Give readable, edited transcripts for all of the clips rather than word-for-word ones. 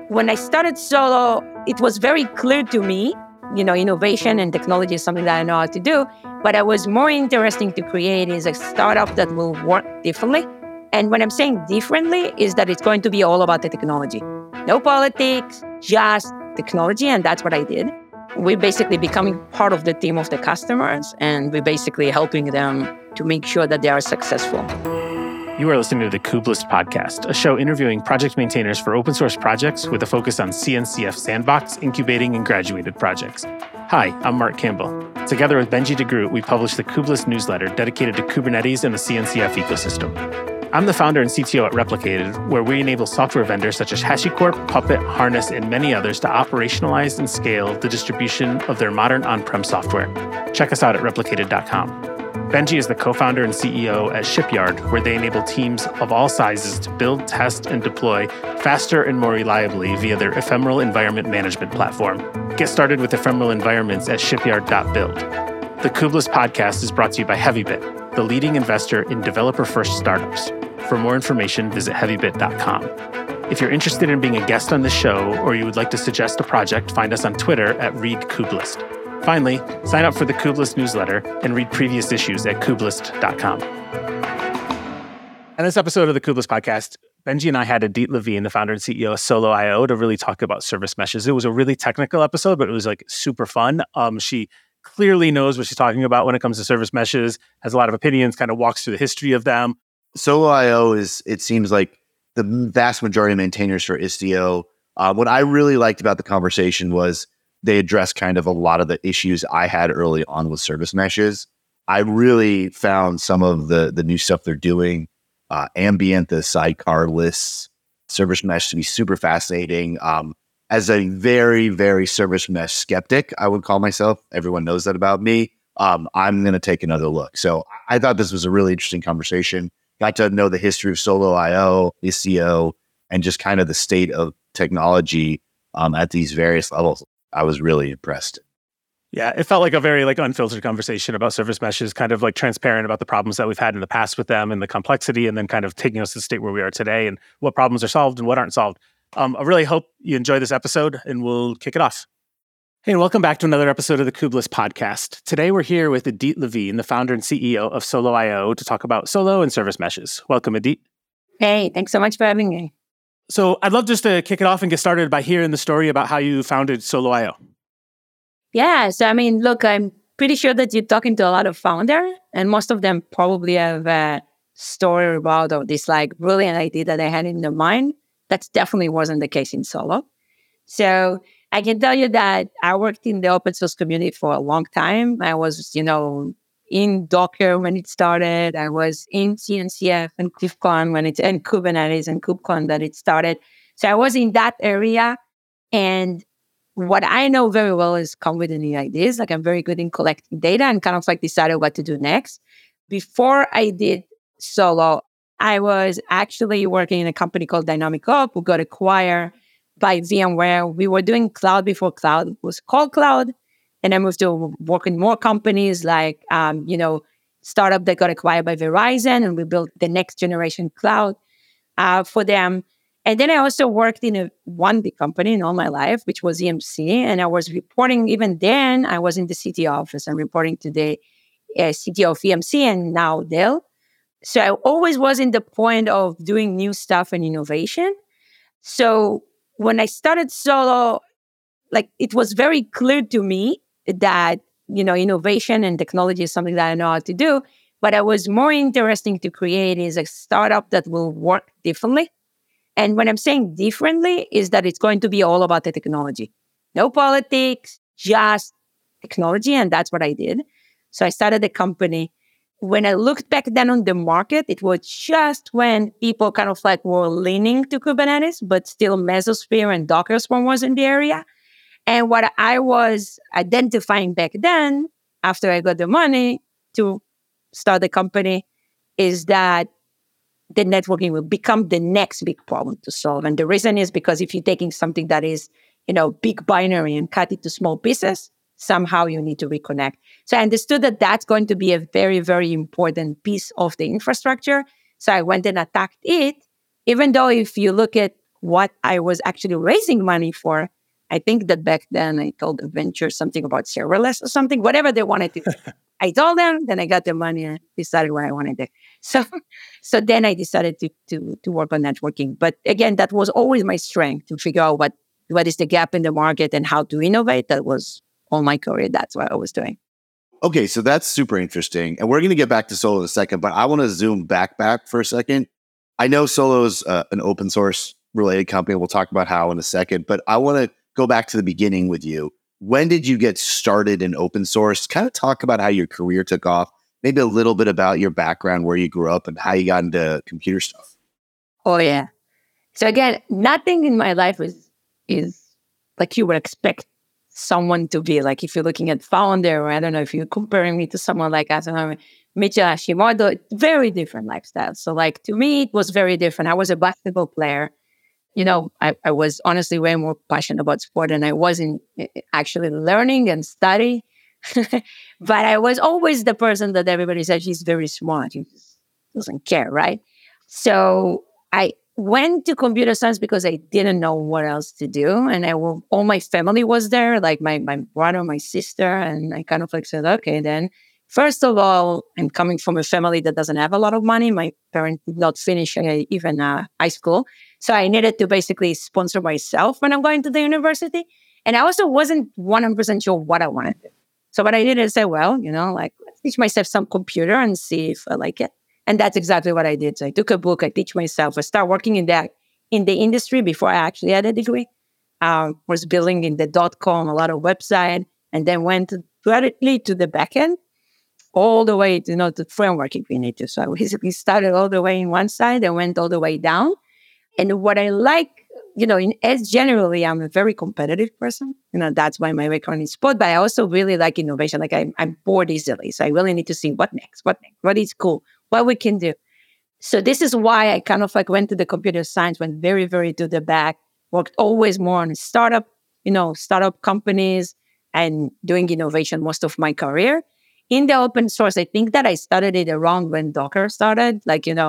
When I started Solo, it was very clear to me, innovation and technology is something that I know how to do, but I was more interesting to create is a startup that will work differently. And when I'm saying differently is that it's going to be all about the technology. No politics, just technology, and that's what I did. We're basically becoming part of the team of the customers, and we're basically helping them to make sure that they are successful. You are listening to the Kubelist Podcast, a show interviewing project maintainers for open source projects with a focus on CNCF Sandbox, incubating, and graduated projects. Hi, I'm Mark Campbell. Together with Benji DeGroot, we publish the Kubelist newsletter dedicated to Kubernetes and the CNCF ecosystem. I'm the founder and CTO at Replicated, where we enable software vendors such as HashiCorp, Puppet, Harness, and many others to operationalize and scale the distribution of their modern on-prem software. Check us out at replicated.com. Benji is the co-founder and CEO at Shipyard, where they enable teams of all sizes to build, test, and deploy faster and more reliably via their ephemeral environment management platform. Get started with ephemeral environments at shipyard.build. The Kubelist Podcast is brought to you by Heavybit, the leading investor in developer-first startups. For more information, visit heavybit.com. If you're interested in being a guest on this show, or you would like to suggest a project, find us on Twitter at ReadKubelist. Finally, sign up for the Kubelist newsletter and read previous issues at kubelist.com. In this episode of the Kubelist Podcast, Benji and I had Idit Levine, the founder and CEO of Solo.io, to really talk about service meshes. It was a really technical episode, but it was super fun. She clearly knows what she's talking about when it comes to service meshes, has a lot of opinions, kind of walks through the history of them. Solo.io it seems like the vast majority of maintainers for Istio. What I really liked about the conversation was they addressed kind of a lot of the issues I had early on with service meshes. I really found some of the new stuff they're doing, ambient, the sidecar lists, service mesh to be super fascinating. As a very, very service mesh skeptic, I would call myself. Everyone knows that about me. I'm going to take another look. So I thought this was a really interesting conversation. Got to know the history of Solo.io, Istio, and just kind of the state of technology at these various levels. I was really impressed. Yeah, it felt like a very unfiltered conversation about service meshes, kind of transparent about the problems that we've had in the past with them and the complexity, and then kind of taking us to the state where we are today and what problems are solved and what aren't solved. I really hope you enjoy this episode, and we'll kick it off. Hey, and welcome back to another episode of the Kubelist Podcast. Today we're here with Idit Levine, the founder and CEO of Solo.io, to talk about Solo and service meshes. Welcome, Idit. Hey, thanks so much for having me. So I'd love just to kick it off and get started by hearing the story about how you founded Solo.io. Yeah, so look, I'm pretty sure that you're talking to a lot of founders, and most of them probably have a story about this brilliant idea that they had in their mind. That definitely wasn't the case in Solo. So I can tell you that I worked in the open source community for a long time. I was, in Docker when it started. I was in CNCF and KubeCon and Kubernetes and KubeCon that it started. So I was in that area. And what I know very well is come with the new ideas. I'm very good in collecting data and kind of decided what to do next. Before I did Solo, I was actually working in a company called Dynamic Oak, who got acquired by VMware. We were doing cloud before cloud. It was called cloud. And I moved to work in more companies startup that got acquired by Verizon, and we built the next generation cloud for them. And then I also worked in one big company in all my life, which was EMC. And I was reporting, even then, I was in the CTO office and reporting to the CTO of EMC and now Dell. So I always was in the point of doing new stuff and innovation. So when I started Solo, it was very clear to me that, innovation and technology is something that I know how to do. But I was more interesting to create is a startup that will work differently. And when I'm saying differently is that it's going to be all about the technology. No politics, just technology. And that's what I did. So I started the company. When I looked back then on the market, it was just when people kind of were leaning to Kubernetes, but still Mesosphere and Docker Swarm was in the area. And what I was identifying back then, after I got the money to start the company, is that the networking will become the next big problem to solve. And the reason is because if you're taking something that is, big binary and cut it to small pieces, somehow you need to reconnect. So I understood that that's going to be a very, very important piece of the infrastructure. So I went and attacked it, even though if you look at what I was actually raising money for. I think that back then I told the venture something about serverless or something, whatever they wanted to. I told them, then I got the money and decided what I wanted to. So then I decided to work on networking. But again, that was always my strength, to figure out what is the gap in the market and how to innovate. That was all my career. That's what I was doing. Okay, so that's super interesting. And we're going to get back to Solo in a second, but I want to zoom back for a second. I know Solo is an open source related company. We'll talk about how in a second, but I want to go back to the beginning with you. When did you get started in open source? Kind of talk about how your career took off, maybe a little bit about your background, where you grew up and how you got into computer stuff. Oh, yeah. So again, nothing in my life is like you would expect someone to be. Like if you're looking at founder, or I don't know, if you're comparing me to someone like Michio Hashimoto, very different lifestyle. So like to me, it was very different. I was a basketball player. You know, I was honestly way more passionate about sport than I was in actually learning and study. But I was always the person that everybody said, she's very smart. She just doesn't care, right? So I went to computer science because I didn't know what else to do. And all my family was there, like my brother, my sister. And I kind of like said, okay, then first of all, I'm coming from a family that doesn't have a lot of money. My parents did not finish even high school. So I needed to basically sponsor myself when I'm going to the university. And I also wasn't 100% sure what I wanted to do. So what I did is say, well, you know, like, let's teach myself some computer and see if I like it. And that's exactly what I did. So I took a book, I teach myself, I started working in the industry before I actually had a degree. Was building in the .com, a lot of website, and then went directly to the backend, all the way to, to framework if you need to. So I basically started all the way in one side and went all the way down. And what I like, as generally, I'm a very competitive person. That's why my background is sport, but I also really like innovation. Like I'm bored easily. So I really need to see what next, what is cool, what we can do. So this is why I kind of like went to the computer science, went very, very to the back, worked always more on startup companies and doing innovation most of my career. In the open source, I think that I started it around when Docker started.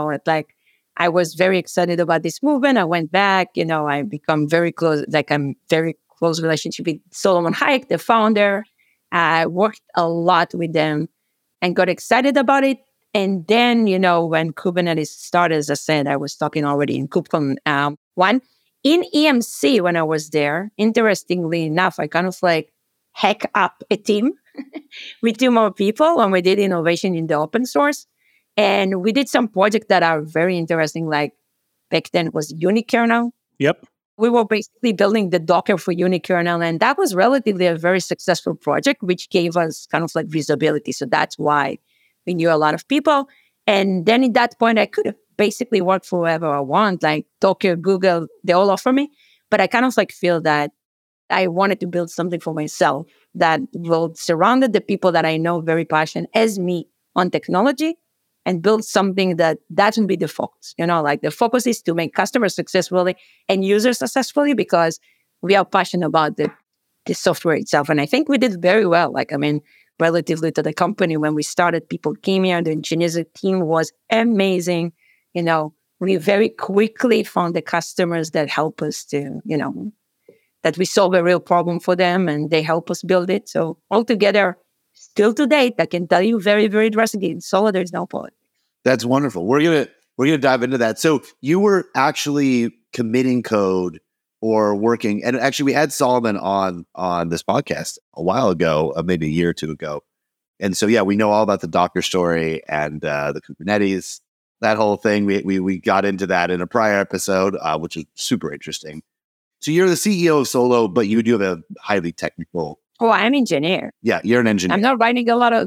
I was very excited about this movement. I went back, I become very close, I'm very close relationship with Solomon Hayek, the founder. I worked a lot with them and got excited about it. And then, when Kubernetes started, as I said, I was talking already in KubeCon 1. In EMC, when I was there, interestingly enough, I kind of hack up a team with 2 more people when we did innovation in the open source. And we did some projects that are very interesting, like back then it was unikernel. Yep. We were basically building the Docker for unikernel, and that was relatively a very successful project, which gave us kind of visibility. So that's why we knew a lot of people. And then at that point, I could have basically worked for whoever I want, like Docker, Google, they all offer me. But I kind of feel that I wanted to build something for myself that will surround the people that I know very passionate as me on technology, and build something that will be the focus. The focus is to make customers successfully and users successfully, because we are passionate about the software itself. And I think we did very well. Relatively to the company, when we started, people came here, the engineering team was amazing. We very quickly found the customers that help us to, that we solve a real problem for them, and they help us build it. So altogether, still to date, I can tell you very, very drastically, in Solo, there's no politics. That's wonderful. We're gonna dive into that. So you were actually committing code or working, and actually we had Solomon on this podcast a while ago, maybe a year or 2 ago. And so we know all about the Docker story and the Kubernetes, that whole thing. We got into that in a prior episode, which is super interesting. So you're the CEO of Solo, but you do have a highly technical. Oh, I'm an engineer. Yeah, you're an engineer. I'm not writing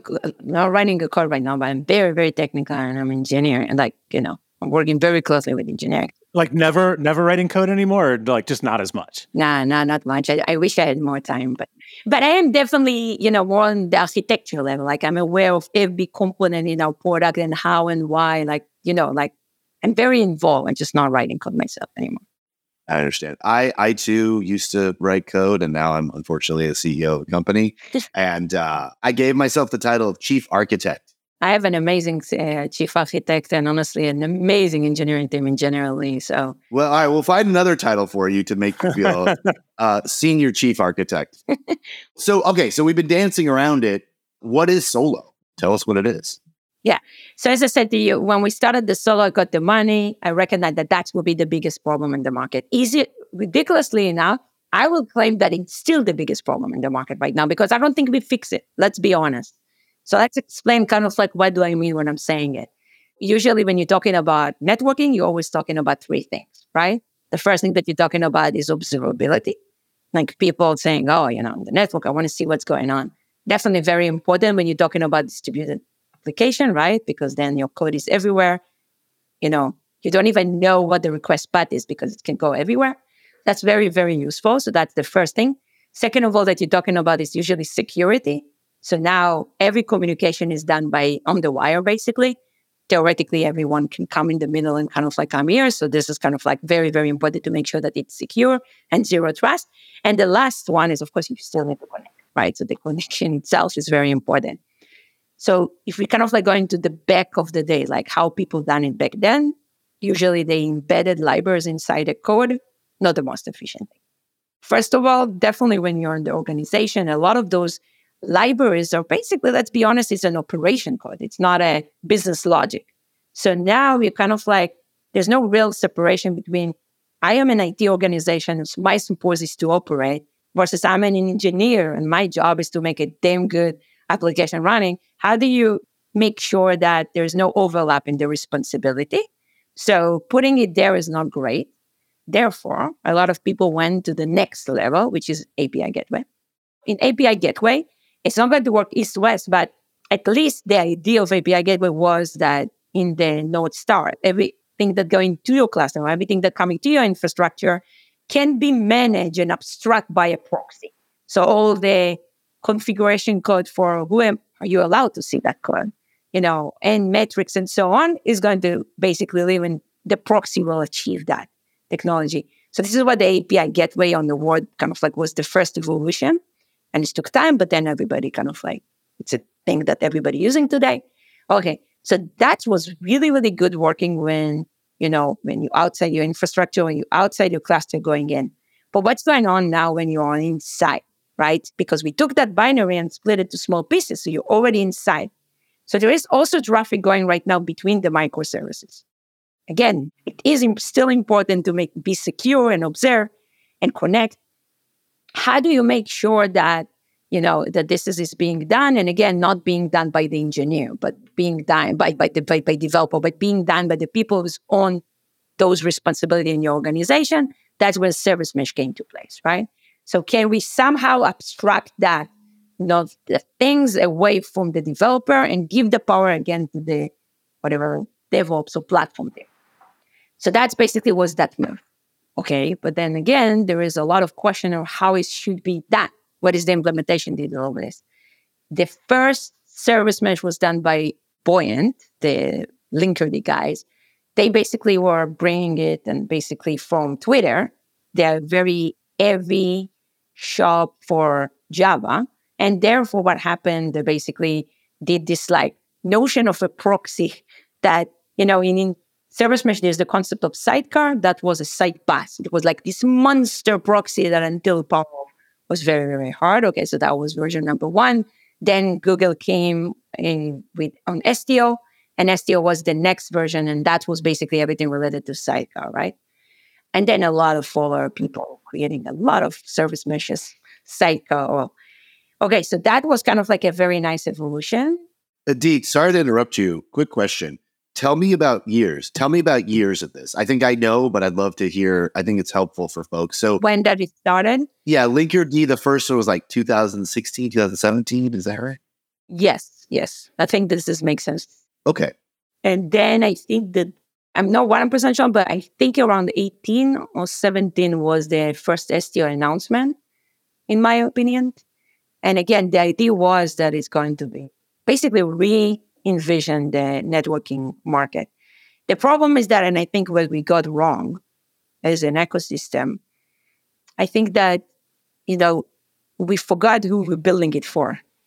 a code right now, but I'm very, very technical, and I'm an engineer. And I'm working very closely with engineering. Never writing code anymore, or just not as much? Nah, not much. I wish I had more time, but I am definitely, more on the architecture level. I'm aware of every component in our product and how and why. I'm very involved. I'm just not writing code myself anymore. I understand. I too used to write code, and now I'm unfortunately a CEO of a company. And I gave myself the title of chief architect I have an amazing chief architect and honestly an amazing engineering team in generally. So, well, all right, we'll find another title for you to make you feel senior chief architect. So we've been dancing around it. What is Solo? Tell us what it is. Yeah. So as I said to you, when we started the Solo, I got the money. I recognize that will be the biggest problem in the market. Is it ridiculously enough? I will claim that it's still the biggest problem in the market right now because I don't think we fix it. Let's be honest. So let's explain kind of like what do I mean when I'm saying it. Usually when you're talking about networking, you're always talking about three things, right? The first thing that you're talking about is observability. Like people saying, oh, the network, I want to see what's going on. Definitely very important when you're talking about distributed application, right? Because then your code is everywhere. You don't even know what the request path is because it can go everywhere. That's very, very useful. So that's the first thing. Second of all, that you're talking about is usually security. So now every communication is done on the wire, basically. Theoretically, everyone can come in the middle and kind of like come here. So this is kind of like very, very important to make sure that it's secure and zero trust. And the last one is, of course, you still need to connect, right? So the connection itself is very important. So if we kind of like go into the back of the day, like how people done it back then, usually they embedded libraries inside the code, not the most efficient thing. First of all, definitely when you're in the organization, a lot of those libraries are basically, let's be honest, it's an operation code. It's not a business logic. So now you're kind of like, there's no real separation between I am an IT organization, so my support is to operate, versus I'm an engineer and my job is to make a damn good application running. How do you make sure that there's no overlap in the responsibility? So putting it there is not great. Therefore, a lot of people went to the next level, which is API Gateway. In API Gateway, it's not going to work east-west, but at least the idea of API Gateway was that in the North Star, everything that going to your cluster, everything that coming to your infrastructure can be managed and abstract by a proxy. So all the configuration code for are you allowed to see that code, and metrics and so on is going to basically live in the proxy will achieve that technology. So this is what the API Gateway on the world kind of like was the first evolution. And it took time, but then everybody kind of like, it's a thing that everybody using today. Okay, so that was really, really good working when you're outside your infrastructure, when you're outside your cluster going in. But what's going on now when you're on inside, right? Because we took that binary and split it to small pieces, so you're already inside. So there is also traffic going right now between the microservices. Again, it is still important to be secure and observe and connect. How do you make sure that, that this is being done? And again, not being done by the engineer, but being done by developer, but being done by the people who's on those responsibility in your organization. That's where service mesh came to place, right? So can we somehow abstract that, the things away from the developer and give the power again to the whatever DevOps or platform there? So that's basically was that move. Okay, but then again, there is a lot of question of how it should be done. What is the implementation did all this? The first service mesh was done by Buoyant, the Linkerd guys. They basically were bringing it and basically from Twitter. They're very heavy shop for Java. And therefore what happened, they basically did this like notion of a proxy that, in Service Mesh, there's the concept of sidecar. That was a side pass. It was like this monster proxy that until Power was very, very hard. Okay, so that was version number 1. Then Google came in on STO, and STO was the next version, and that was basically everything related to sidecar, right? And then a lot of follower people creating a lot of service meshes, sidecar. Okay, so that was kind of like a very nice evolution. Idit, sorry to interrupt you. Quick question. Tell me about years. Tell me about years of this. I think I know, but I'd love to hear. I think it's helpful for folks. So when did it started? Yeah, Linkerd, the first one was like 2016, 2017. Is that right? Yes. I think this makes sense. Okay. And then I think that, I'm not 100% sure, but I think around 18 or 17 was the first STO announcement, in my opinion. And again, the idea was that it's going to be basically re-envision the networking market. The problem is that, and I think what we got wrong as an ecosystem, I think that, we forgot who we're building it for.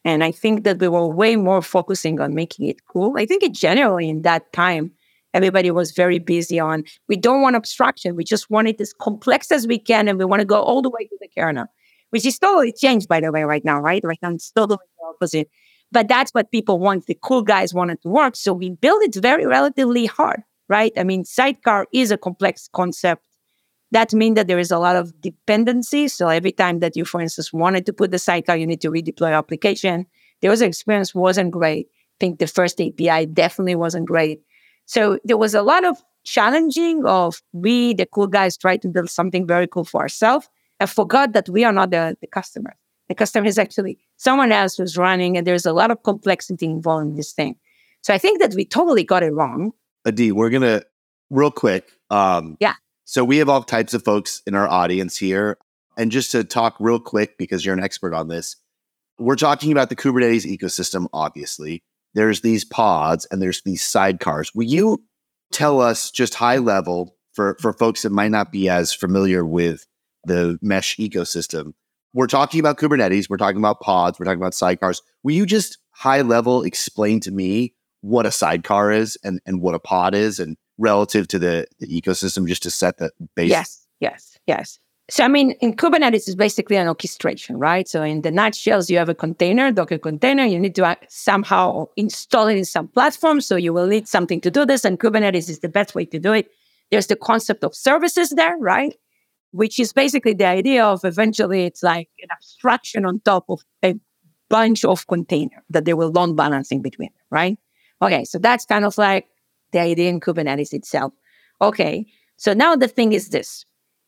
And I think that we were way more focusing on making it cool. I think generally in that time, everybody was very busy on, we don't want abstraction. We just want it as complex as we can. And we want to go all the way to the kernel, which is totally changed, by the way, right now, right? Right now, it's totally the opposite. But that's what people want. The cool guys wanted to work. So we built it very relatively hard, right? I mean, sidecar is a complex concept. That means that there is a lot of dependency. So every time that you, for instance, wanted to put the sidecar, you need to redeploy your application. The user experience wasn't great. I think the first API definitely wasn't great. So there was a lot of challenging of we, the cool guys, tried to build something very cool for ourselves and forgot that we are not the customer. The customer is actually someone else who's running, and there's a lot of complexity involved in this thing. So I think that we totally got it wrong. Adi, we're going to, real quick. Yeah. So we have all types of folks in our audience here. And just to talk real quick, because you're an expert on this, we're talking about the Kubernetes ecosystem, obviously. There's these pods and there's these sidecars. Will you tell us just high level for folks that might not be as familiar with the mesh ecosystem? We're talking about Kubernetes. We're talking about pods. We're talking about sidecars. Will you just high level explain to me what a sidecar is and what a pod is and relative to the ecosystem, just to set the base? Yes. So, I mean, in Kubernetes, it's basically an orchestration, right? So in the nutshell, you have a container, Docker container. You need to somehow install it in some platform. So you will need something to do this. And Kubernetes is the best way to do it. There's the concept of services there, right? Which is basically the idea of eventually it's like an abstraction on top of a bunch of containers that they will load balancing between, right? Okay, so that's kind of like the idea in Kubernetes itself. Okay, so now the thing is this.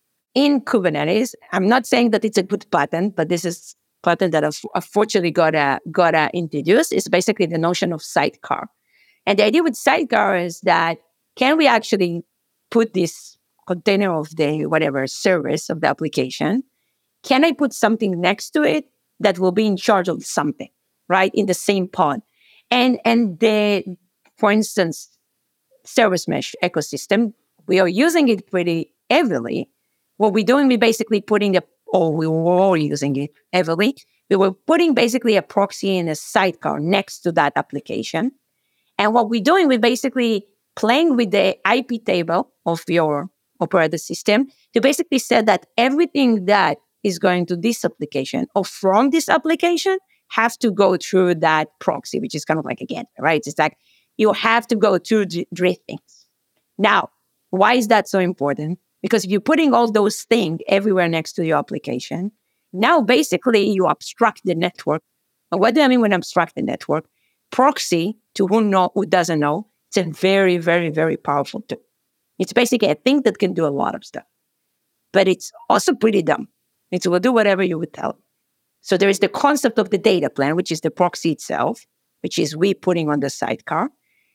In Kubernetes, I'm not saying that it's a good pattern, but this is a pattern that unfortunately got introduced. It's basically the notion of sidecar. And the idea with sidecar is that can we actually put this container of the whatever service of the application, can I put something next to it that will be in charge of something, right? In the same pod. And the, for instance, service mesh ecosystem, we are using it pretty heavily. What we're doing, we're basically putting we were using it heavily. We were putting basically a proxy in a sidecar next to that application. And what we're doing, we're basically playing with the IP table of your operating system to basically say that everything that is going to this application or from this application have to go through that proxy, which is kind of like a gateway, right? It's like you have to go through three things. Now, why is that so important? Because if you're putting all those things everywhere next to your application, now basically you abstract the network. And what do I mean when I abstract the network? Proxy, to who doesn't know, it's a very, very, very powerful tool. It's basically a thing that can do a lot of stuff. But it's also pretty dumb. It will do whatever you would tell it. So there is the concept of the data plane, which is the proxy itself, which is we putting on the sidecar.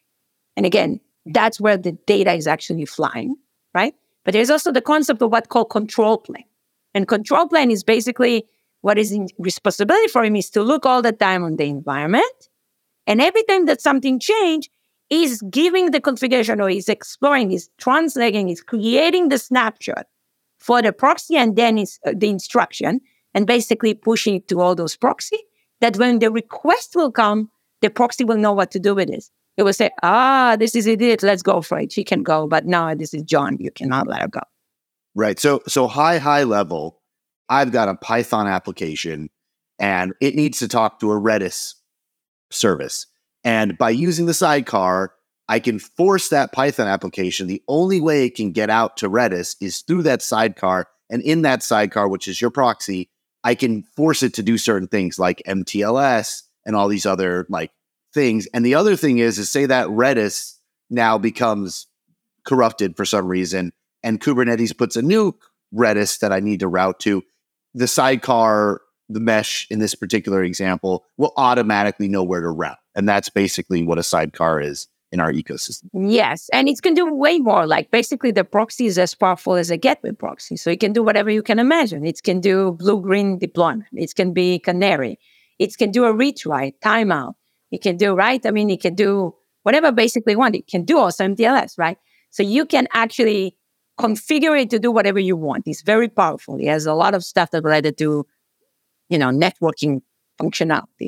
And again, that's where the data is actually flying, right? But there's also the concept of what's called control plane. And control plane is basically what is in responsibility for him is to look all the time on the environment. And every time that something changes, is giving the configuration or is exploring, is translating, is creating the snapshot for the proxy and then is the instruction and basically pushing it to all those proxy that when the request will come, the proxy will know what to do with this. It will say, this is it, let's go for it. She can go, but no, this is John. You cannot let her go. Right. So high level, I've got a Python application and it needs to talk to a Redis service. And by using the sidecar, I can force that Python application. The only way it can get out to Redis is through that sidecar. And in that sidecar, which is your proxy, I can force it to do certain things like MTLS and all these other like things. And the other thing is say that Redis now becomes corrupted for some reason and Kubernetes puts a new Redis that I need to route to. The sidecar, the mesh in this particular example, will automatically know where to route. And that's basically what a sidecar is in our ecosystem. Yes. And it can do way more. Like basically the proxy is as powerful as a gateway proxy. So it can do whatever you can imagine. It can do blue-green deployment. It can be canary. It can do a read-write, timeout. It can do, right? I mean, it can do whatever basically you want. It can do also MTLS, right? So you can actually configure it to do whatever you want. It's very powerful. It has a lot of stuff that related to, networking functionality.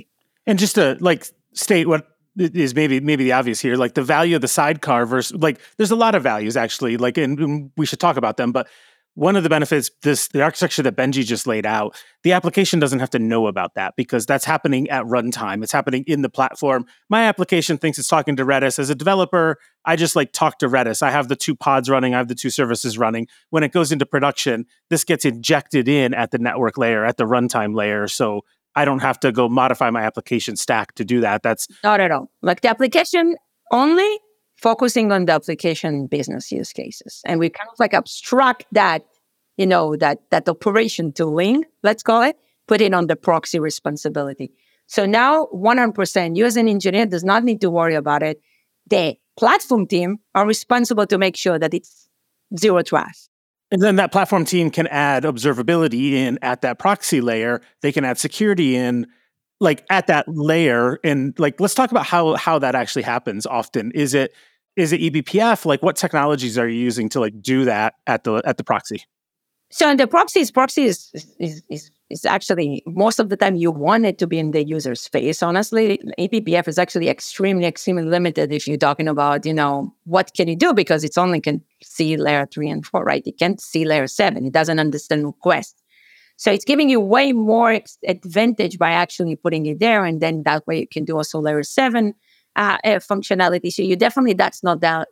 And just to like state what is maybe the obvious here, like the value of the sidecar versus like there's a lot of values actually, like and we should talk about them. But one of the benefits, the architecture that Benji just laid out, the application doesn't have to know about that because that's happening at runtime. It's happening in the platform. My application thinks it's talking to Redis. As a developer, I just like talk to Redis. I have the 2 pods running. I have the 2 services running. When it goes into production, this gets injected in at the network layer, at the runtime layer. So I don't have to go modify my application stack to do that. That's not at all. Like the application only focusing on the application business use cases. And we kind of like abstract that, that operation tooling, let's call it, put it on the proxy responsibility. So now 100%, you as an engineer does not need to worry about it. The platform team are responsible to make sure that it's zero trust. And then that platform team can add observability in at that proxy layer. They can add security in like at that layer. And like, let's talk about how that actually happens often. Is it eBPF? Like what technologies are you using to like do that at the proxy? So in the proxy is actually most of the time you want it to be in the user's face. Honestly, eBPF is actually extremely limited if you're talking about, what can you do? Because it's only can see layer 3 and 4, right? It can't see layer 7. It doesn't understand requests. So it's giving you way more advantage by actually putting it there. And then that way you can do also layer 7 functionality. So you definitely, that's not that,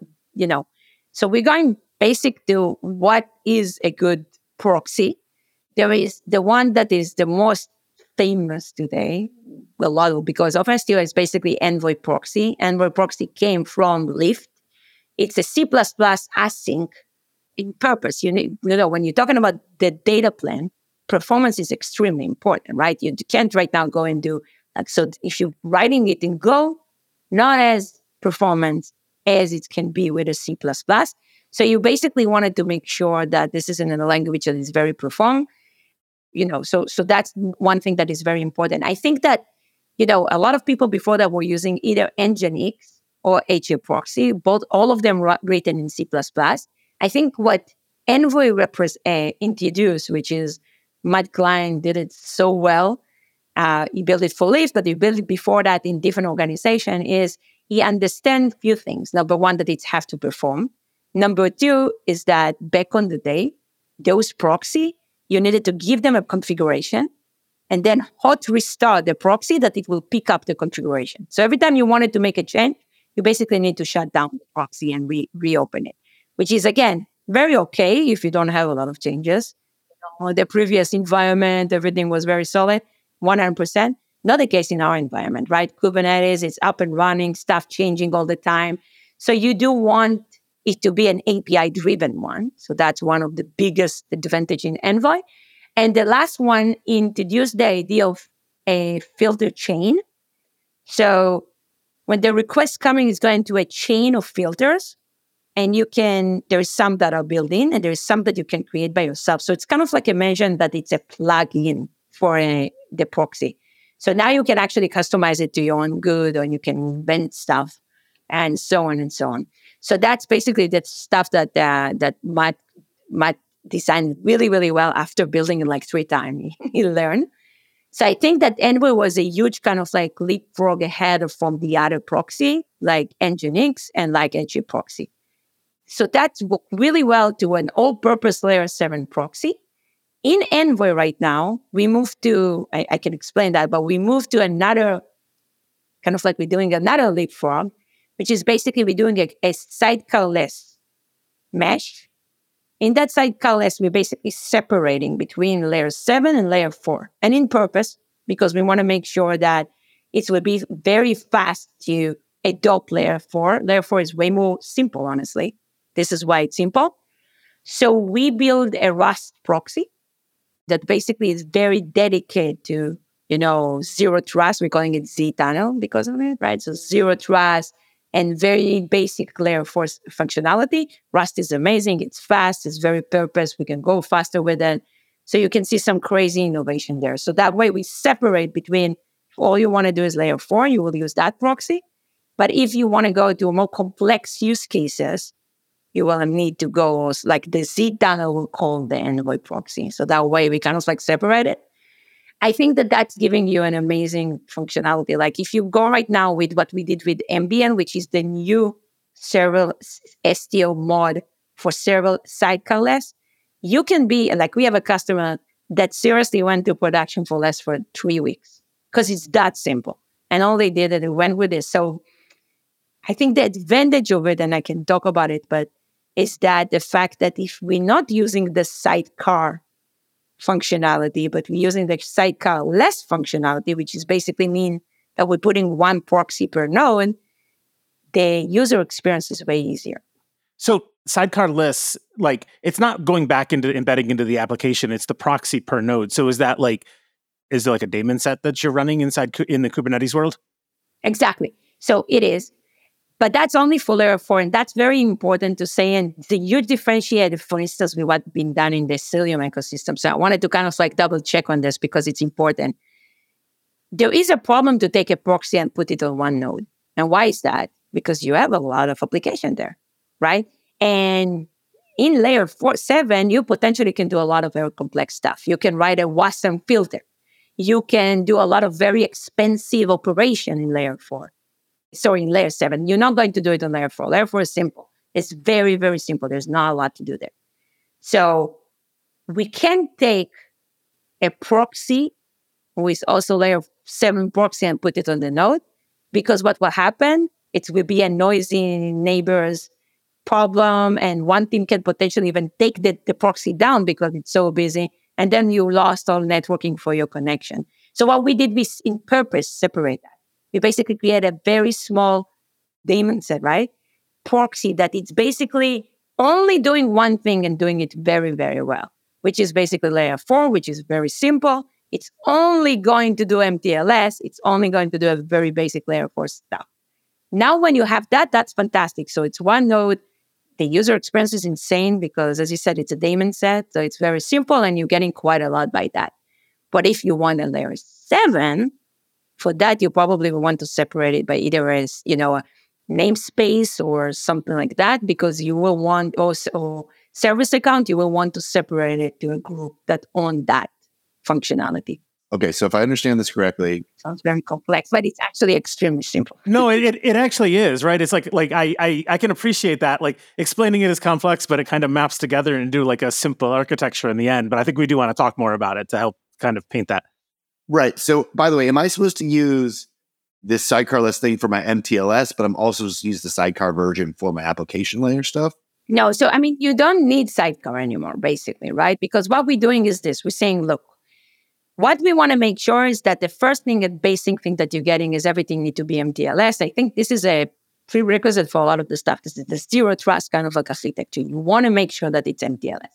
So we're going basic to what is a good proxy. There is the one that is the most famous today, because OpenSTO is basically Envoy proxy. Envoy proxy came from Lyft. It's a C++ async in purpose. When you're talking about the data plan, performance is extremely important, right? You can't right now go and do so if you're writing it in Go, not as performance as it can be with a C++. So you basically wanted to make sure that this is in a language that is very perform. So that's one thing that is very important. I think that, a lot of people before that were using either Nginx or HA proxy, all of them written in C++. I think what Envoy introduced, which is Matt Klein did it so well. He built it for Lyft, but he built it before that in different organizations, is he understands few things. Number one, that it have to perform. Number two is that back on the day, those proxy, you needed to give them a configuration and then hot restart the proxy that it will pick up the configuration. So every time you wanted to make a change, you basically need to shut down the proxy and reopen it, which is, again, very okay if you don't have a lot of changes. The previous environment, everything was very solid, 100%. Not the case in our environment, right? Kubernetes is up and running, stuff changing all the time. So you do want it to be an API-driven one. So that's one of the biggest advantage in Envoy. And the last one introduced the idea of a filter chain. So when the request coming is going to a chain of filters, and there's some that are built in, and there's some that you can create by yourself. So it's kind of like imagine that it's a plugin for the proxy. So now you can actually customize it to your own good, or you can invent stuff, and so on and so on. So that's basically the stuff that Matt designed really, really well after building it like 3 times. He learned. So I think that Envoy was a huge kind of like leapfrog ahead from the other proxy, like Nginx and like HA proxy. So that's worked really well to an all-purpose layer 7 proxy. In Envoy right now, we moved to, I can explain that, but we moved to another, kind of like we're doing another leapfrog, which is basically we're doing a sidecar-less mesh. In that sidecar-less, we're basically separating between layer 7 and layer 4. And in purpose, because we want to make sure that it will be very fast to adopt layer 4. Layer 4 is way more simple, honestly. This is why it's simple. So we build a Rust proxy that basically is very dedicated to, zero trust. We're calling it Z-tunnel because of it, right? So zero trust and very basic layer 4 functionality. Rust is amazing. It's fast. It's very purpose. We can go faster with it. So you can see some crazy innovation there. So that way we separate between if all you want to do is layer 4, you will use that proxy. But if you want to go to more complex use cases, you will need to go like the Z-tunnel will call the Envoy proxy. So that way we kind of like separate it. I think that that's giving you an amazing functionality. Like if you go right now with what we did with Ambient, which is the new server STO mod for server sidecarless, you can be like, we have a customer that seriously went to production for less for 3 weeks because it's that simple. And all they did, they went with it. So I think the advantage of it, and I can talk about it, but is that the fact that if we're not using the sidecar functionality, but we're using the sidecar less functionality, which is basically mean that we're putting one proxy per node, the user experience is way easier. So sidecar lists, like it's not going back into embedding into the application, it's the proxy per node. So is there like a daemon set that you're running inside in the Kubernetes world? Exactly. So it is. But that's only for layer 4, and that's very important to say. And the huge differentiator, for instance, with what's been done in the Cilium ecosystem. So I wanted to kind of like double check on this because it's important. There is a problem to take a proxy and put it on one node. And why is that? Because you have a lot of application there, right? And in layer 7, you potentially can do a lot of very complex stuff. You can write a WASM filter. You can do a lot of very expensive operation in layer 4. Sorry, in layer 7. You're not going to do it on layer 4. Layer 4 is simple. It's very, very simple. There's not a lot to do there. So we can take a proxy with also layer 7 proxy and put it on the node, because what will happen, it will be a noisy neighbor's problem, and one team can potentially even take the proxy down because it's so busy, and then you lost all networking for your connection. So what we did, we in purpose separate that. We basically create a very small daemon set, right? Proxy that it's basically only doing one thing and doing it very, very well, which is basically layer 4, which is very simple. It's only going to do MTLS. It's only going to do a very basic layer 4 stuff. Now, when you have that, that's fantastic. So it's one node. The user experience is insane because, as you said, it's a daemon set. So it's very simple and you're getting quite a lot by that. But if you want a layer 7, for that, you probably will want to separate it by either as, a namespace or something like that, because you will want also service account, you will want to separate it to a group that own that functionality. Okay, so if I understand this correctly, sounds very complex, but it's actually extremely simple. No, it actually is, right? It's like I can appreciate that. Like explaining it is complex, but it kind of maps together and do like a simple architecture in the end. But I think we do want to talk more about it to help kind of paint that. Right. So, by the way, am I supposed to use this sidecar-less thing for my MTLS, but I'm also supposed to use the sidecar version for my application layer stuff? No. So, you don't need sidecar anymore, basically, right? Because what we're doing is this. We're saying, look, what we want to make sure is that the first thing and basic thing that you're getting is everything need to be MTLS. I think this is a prerequisite for a lot of the stuff. This is the zero trust kind of like architecture. You want to make sure that it's MTLS.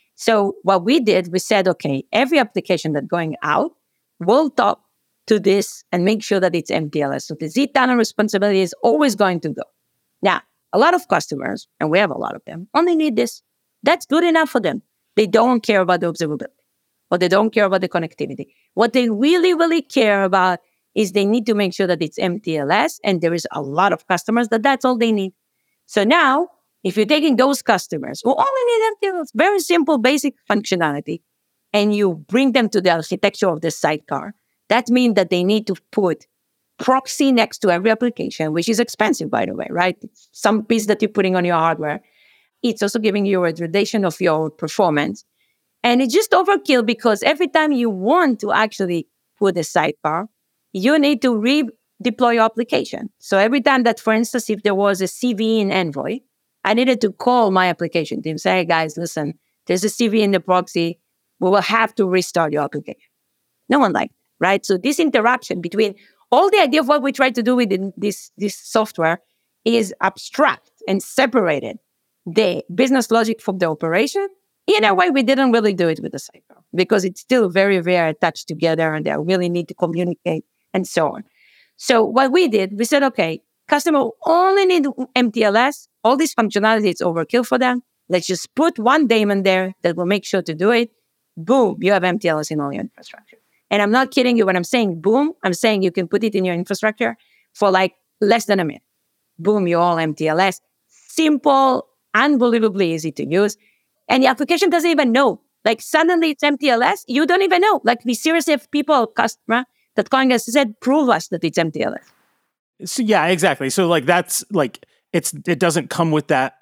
So what we did, we said, okay, every application that's going out, we'll talk to this and make sure that it's MTLS. So the Z-tunnel responsibility is always going to go. Now, a lot of customers, and we have a lot of them, only need this. That's good enough for them. They don't care about the observability, or they don't care about the connectivity. What they really, really care about is they need to make sure that it's MTLS, and there is a lot of customers that's all they need. So now, if you're taking those customers who only need MTLS, very simple, basic functionality, and you bring them to the architecture of the sidecar, that means that they need to put proxy next to every application, which is expensive, by the way, right? It's some piece that you're putting on your hardware. It's also giving you a gradation of your performance. And it's just overkill because every time you want to actually put a sidecar, you need to redeploy your application. So every time that, for instance, if there was a CV in Envoy, I needed to call my application team, say, hey, guys, listen, there's a CV in the proxy. We will have to restart your application. No one liked that, right? So this interaction between all the idea of what we try to do with this software is abstract and separated the business logic from the operation. In a way, we didn't really do it with the sidecar because it's still very, very attached together and they really need to communicate and so on. So what we did, we said, okay, customer only need MTLS. All this functionality is overkill for them. Let's just put one daemon there that will make sure to do it. Boom, you have MTLS in all your infrastructure. And I'm not kidding you when I'm saying boom. I'm saying you can put it in your infrastructure for like less than a minute. Boom, you're all MTLS. Simple, unbelievably easy to use. And the application doesn't even know. Like suddenly it's MTLS. You don't even know. Like we seriously have people, customer that calling us said, prove us that it's MTLS. So yeah, exactly. So like that's like it doesn't come with that,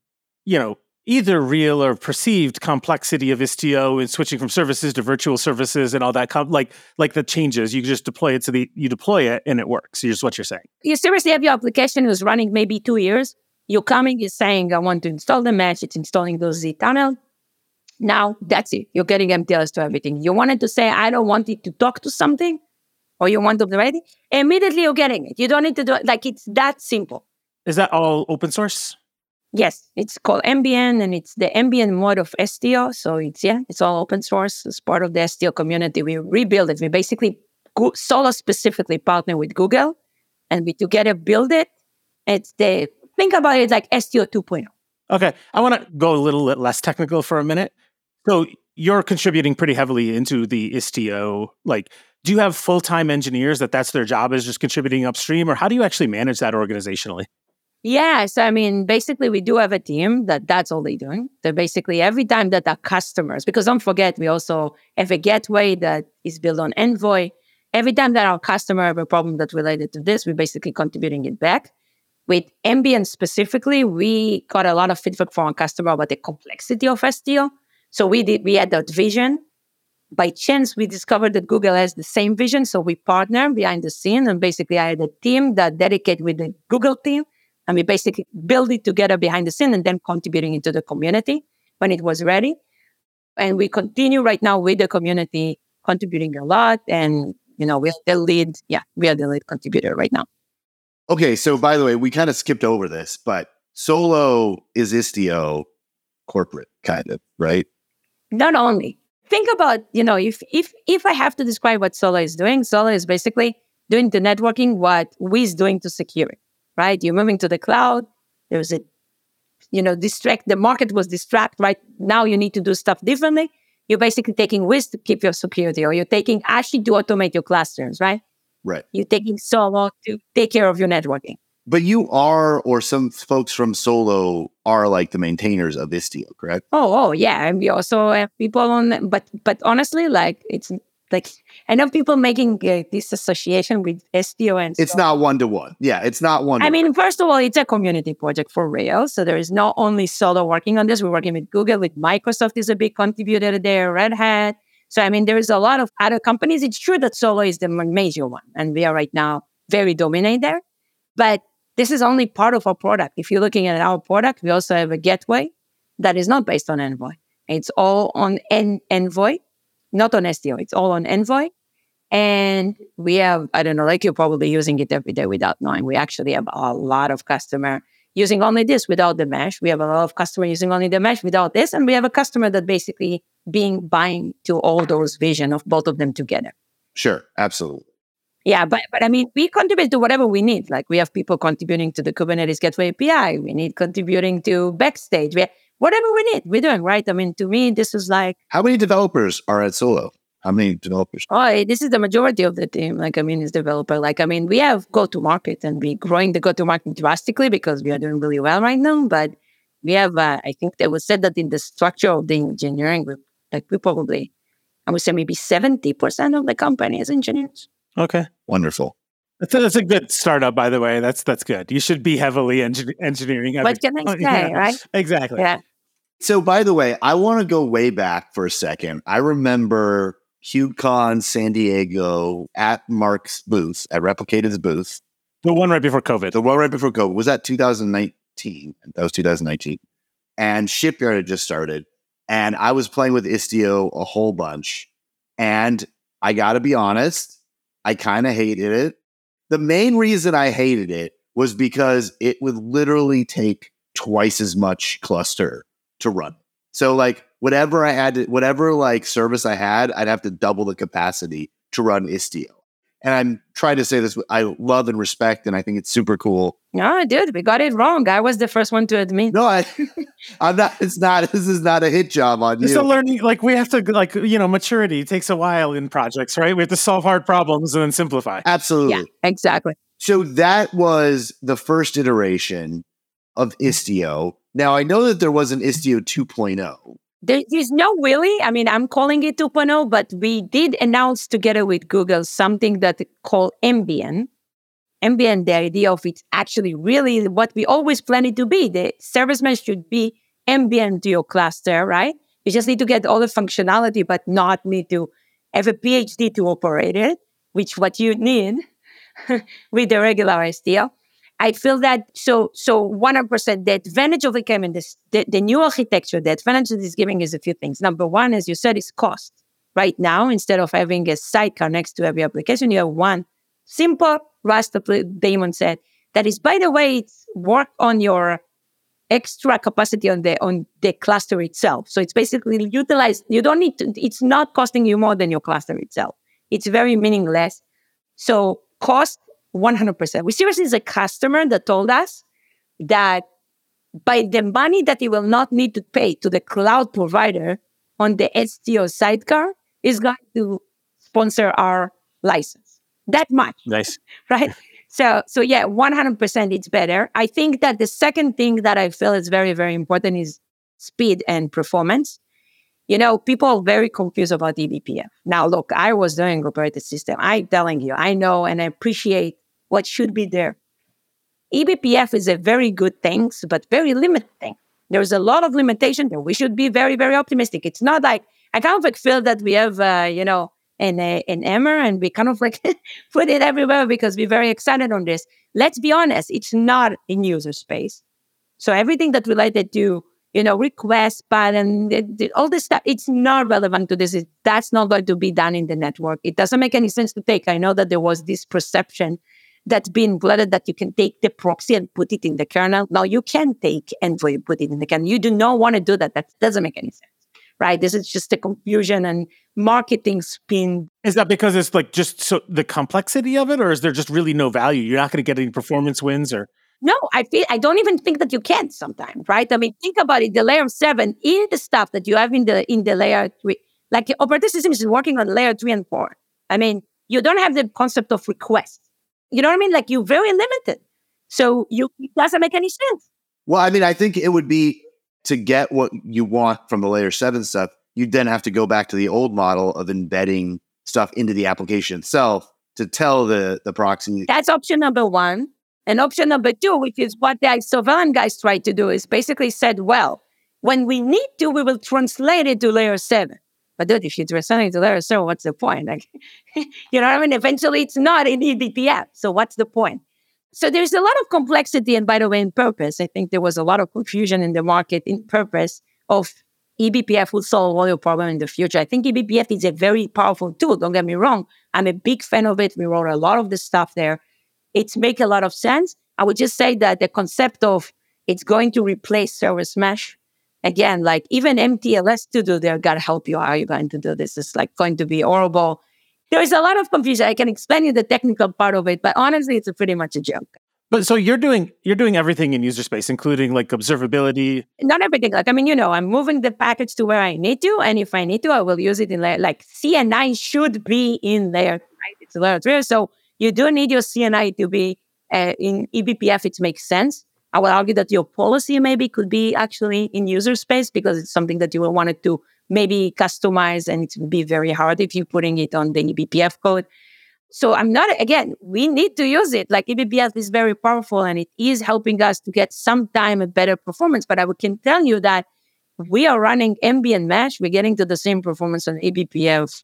either real or perceived complexity of Istio and switching from services to virtual services and all that. Like the changes, you just deploy it you deploy it and it works. Here's what you're saying. You seriously have your application who's running maybe 2 years. You're coming, you're saying, I want to install the mesh. It's installing those Z-tunnel. Now that's it. You're getting MTLS to everything. You wanted to say, I don't want it to talk to something, or you want to already, immediately you're getting it. You don't need to do it. Like it's that simple. Is that all open source? Yes, it's called Ambient, and it's the ambient mode of Istio. So it's all open source. It's part of the Istio community. We rebuild it. We basically, Solo specifically partner with Google, and we together build it. Think about it like Istio 2.0. Okay, I want to go a little less technical for a minute. So you're contributing pretty heavily into the Istio. Like, do you have full-time engineers that's their job is just contributing upstream, or how do you actually manage that organizationally? Yeah, so I mean, basically we do have a team that's all they're doing. They're basically every time that our customers, because don't forget, we also have a gateway that is built on Envoy. Every time that our customer have a problem that's related to this, we're basically contributing it back. With Ambient specifically, we got a lot of feedback from our customer about the complexity of Istio. So we had that vision. By chance, we discovered that Google has the same vision. So we partner behind the scene, and basically I had a team that dedicated with the Google team. And we basically build it together behind the scene and then contributing into the community when it was ready. And we continue right now with the community contributing a lot. And, we are the lead contributor right now. Okay, so by the way, we kind of skipped over this, but Solo is Istio corporate, kind of, right? Not only. Think about, if I have to describe what Solo is doing, Solo is basically doing the networking what Wiz doing to secure it, right? You're moving to the cloud. There's the market was distracted, right? Now you need to do stuff differently. You're basically taking Wiz to keep your security, or you're taking Ashley to automate your clusters, right? Right. You're taking Solo to take care of your networking. But you are, or some folks from Solo are like the maintainers of Istio, correct? Oh, yeah. And we also have people on, but honestly, like, it's like, I know people making this association with Istio and it's not one-to-one. Yeah, it's not one-to-one. I mean, first of all, it's a community project for real. So there is not only Solo working on this. We're working with Google, with Microsoft is a big contributor there, Red Hat. So, I mean, there is a lot of other companies. It's true that Solo is the major one, and we are right now very dominant there. But this is only part of our product. If you're looking at our product, we also have a gateway that is not based on Envoy. It's all on Envoy, not on Istio. It's all on Envoy. And we have, I don't know, like you're probably using it every day without knowing. We actually have a lot of customer using only this without the mesh. We have a lot of customer using only the mesh without this. And we have a customer that basically buying to all those vision of both of them together. Sure, absolutely. Yeah, but I mean, we contribute to whatever we need. Like we have people contributing to the Kubernetes Gateway API. We need contributing to Backstage. Whatever we need, we're doing, right? I mean, to me, this is like... How many developers are at Solo? How many developers? Oh, this is the majority of the team. Like, I mean, it's developer. Like, I mean, we have go-to-market, and we're growing the go-to-market drastically because we are doing really well right now. But we have, I think they would say that in the structure of the engineering, we probably, I would say maybe 70% of the company is engineers. Okay. Wonderful. That's a good startup, by the way. That's good. You should be heavily engineering. What can I say, right? Exactly. Yeah. So, by the way, I want to go way back for a second. I remember KubeCon San Diego at Mark's booth, at Replicated's booth. The one right before COVID. The one right before COVID. Was that 2019? That was 2019. And Shipyard had just started. And I was playing with Istio a whole bunch. And I got to be honest, I kind of hated it. The main reason I hated it was because it would literally take twice as much cluster to run. So like whatever service I had, I'd have to double the capacity to run Istio. And I'm trying to say this, I love and respect, and I think it's super cool. No, dude, we got it wrong. I was the first one to admit. No, I'm not. This is not a hit job on you. It's a learning, we have to, maturity takes a while in projects, right? We have to solve hard problems and then simplify. Absolutely. Yeah, exactly. So that was the first iteration of Istio. Now, I know that there was an Istio 2.0. There's no really, I mean, I'm calling it 2.0, but we did announce together with Google something that they call Ambient. Ambient, the idea of it's actually really what we always plan it to be. The service mesh should be ambient to your cluster, right? You just need to get all the functionality, but not need to have a PhD to operate it, which what you need with the regular SDO. I feel that so 100%, the advantage of the new architecture, the advantage it is giving is a few things. Number one, as you said, is cost. Right now, instead of having a sidecar next to every application, you have one simple Rust daemon set that is, by the way, it's work on your extra capacity on the cluster itself. So it's basically utilized. You don't need to, it's not costing you more than your cluster itself. It's very meaningless. So cost 100%. We seriously is a customer that told us that by the money that he will not need to pay to the cloud provider on the STO sidecar is going to sponsor our license. That much. Nice. Right? So yeah, 100% it's better. I think that the second thing that I feel is very, very important is speed and performance. You know, people are very confused about eBPF. Now, look, I was doing operating system. I'm telling you, I know and I appreciate what should be there. eBPF is a very good thing, but very limited thing. There's a lot of limitation there. We should be very, very optimistic. It's not like, I kind of like feel that we have, an hammer and we kind of like put it everywhere because we're very excited on this. Let's be honest, it's not in user space. So everything that related to, request pattern, all this stuff, it's not relevant to this. That's not going to be done in the network. It doesn't make any sense to take. I know that there was this perception that's been blooded that you can take the proxy and put it in the kernel. Now you can take Envoy, put it in the kernel. You do not want to do that. That doesn't make any sense. Right? This is just a confusion and marketing spin. Is that because it's like just so the complexity of it, or is there just really no value? You're not going to get any performance wins, or? No, I don't even think that you can sometimes, right? I mean, think about it. The layer 7 is the stuff that you have in the layer 3. Like operating system is working on layer 3 and 4. I mean, you don't have the concept of request. You know what I mean? Like you're very limited. So it doesn't make any sense. Well, I mean, I think it would be, to get what you want from the layer 7 stuff, you then have to go back to the old model of embedding stuff into the application itself to tell the proxy. That's option number 1. And option number 2, which is what the Isovalent guys tried to do, is basically said, well, when we need to, we will translate it to layer 7. But dude, if you translate it to layer 7, what's the point? Like, you know what I mean? Eventually, it's not in eBPF. So what's the point? So there's a lot of complexity, and by the way, in purpose. I think there was a lot of confusion in the market in purpose of eBPF will solve all your problem in the future. I think eBPF is a very powerful tool. Don't get me wrong. I'm a big fan of it. We wrote a lot of the stuff there. It's make a lot of sense. I would just say that the concept of it's going to replace service mesh, again, like even MTLS Studio, they're going to help you. How are you going to do this? It's like going to be horrible. There is a lot of confusion. I can explain you the technical part of it, but honestly, it's pretty much a joke. But so you're doing everything in user space, including like observability. Not everything. Like, I mean, I'm moving the package to where I need to, and if I need to, I will use it in layer. Like CNI should be in layer, right? It's layer 3, so you do need your CNI to be in eBPF. It makes sense. I will argue that your policy maybe could be actually in user space because it's something that you will want it to maybe customize, and it would be very hard if you're putting it on the eBPF code. So we need to use it. Like eBPF is very powerful and it is helping us to get sometime a better performance. But I can tell you that we are running ambient mesh. We're getting to the same performance on eBPF,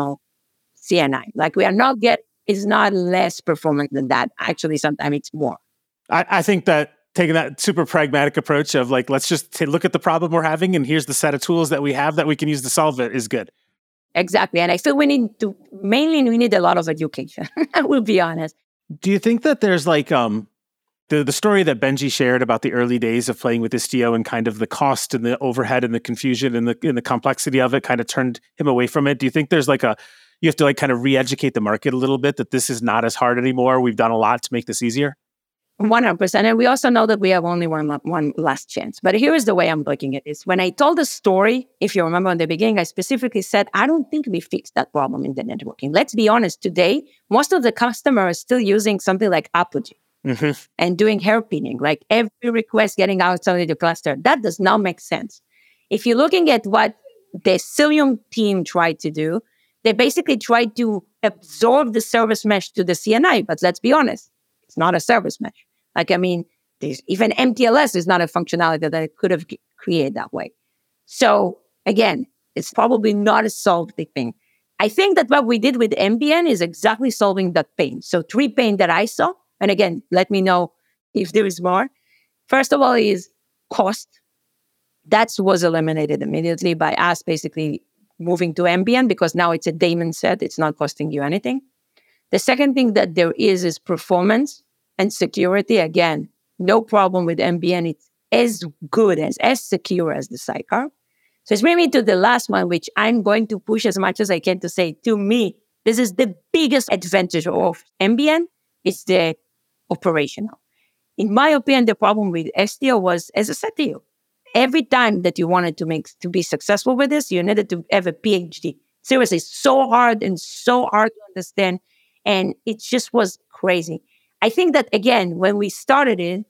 CNI. Like it's not less performant than that. Actually, sometimes it's more. I think that taking that super pragmatic approach of like, let's just look at the problem we're having and here's the set of tools that we have that we can use to solve it is good. Exactly. And I feel we need a lot of education. I will be honest. Do you think that there's like the story that Benji shared about the early days of playing with Istio and kind of the cost and the overhead and the confusion and the complexity of it kind of turned him away from it? Do you think there's like you have to like kind of re-educate the market a little bit that this is not as hard anymore? We've done a lot to make this easier? 100%. And we also know that we have only one last chance. But here is the way I'm looking at this. When I told the story, if you remember in the beginning, I specifically said, I don't think we fixed that problem in the networking. Let's be honest. Today, most of the customers are still using something like Apogee and doing hairpinning, like every request getting outside of the cluster. That does not make sense. if you're looking at what the Cilium team tried to do, they basically tried to absorb the service mesh to the CNI. But let's be honest, it's not a service mesh. Even MTLS is not a functionality that I could have created that way. So again, it's probably not a solved thing. I think that what we did with MBN is exactly solving that pain. So 3 pain that I saw, and again, let me know if there is more. First of all is cost. That was eliminated immediately by us basically moving to MBN because now it's a daemon set. It's not costing you anything. The second thing that there is performance and security. Again, no problem with MBN. It's as good as secure as the sidecar. So it's bringing me to the last one, which I'm going to push as much as I can to say, to me, this is the biggest advantage of MBN. It's the operational. In my opinion, the problem with STO was, as I said to you, every time that you wanted to be successful with this, you needed to have a PhD. Seriously, so hard to understand. And it just was crazy. I think that, again, when we started it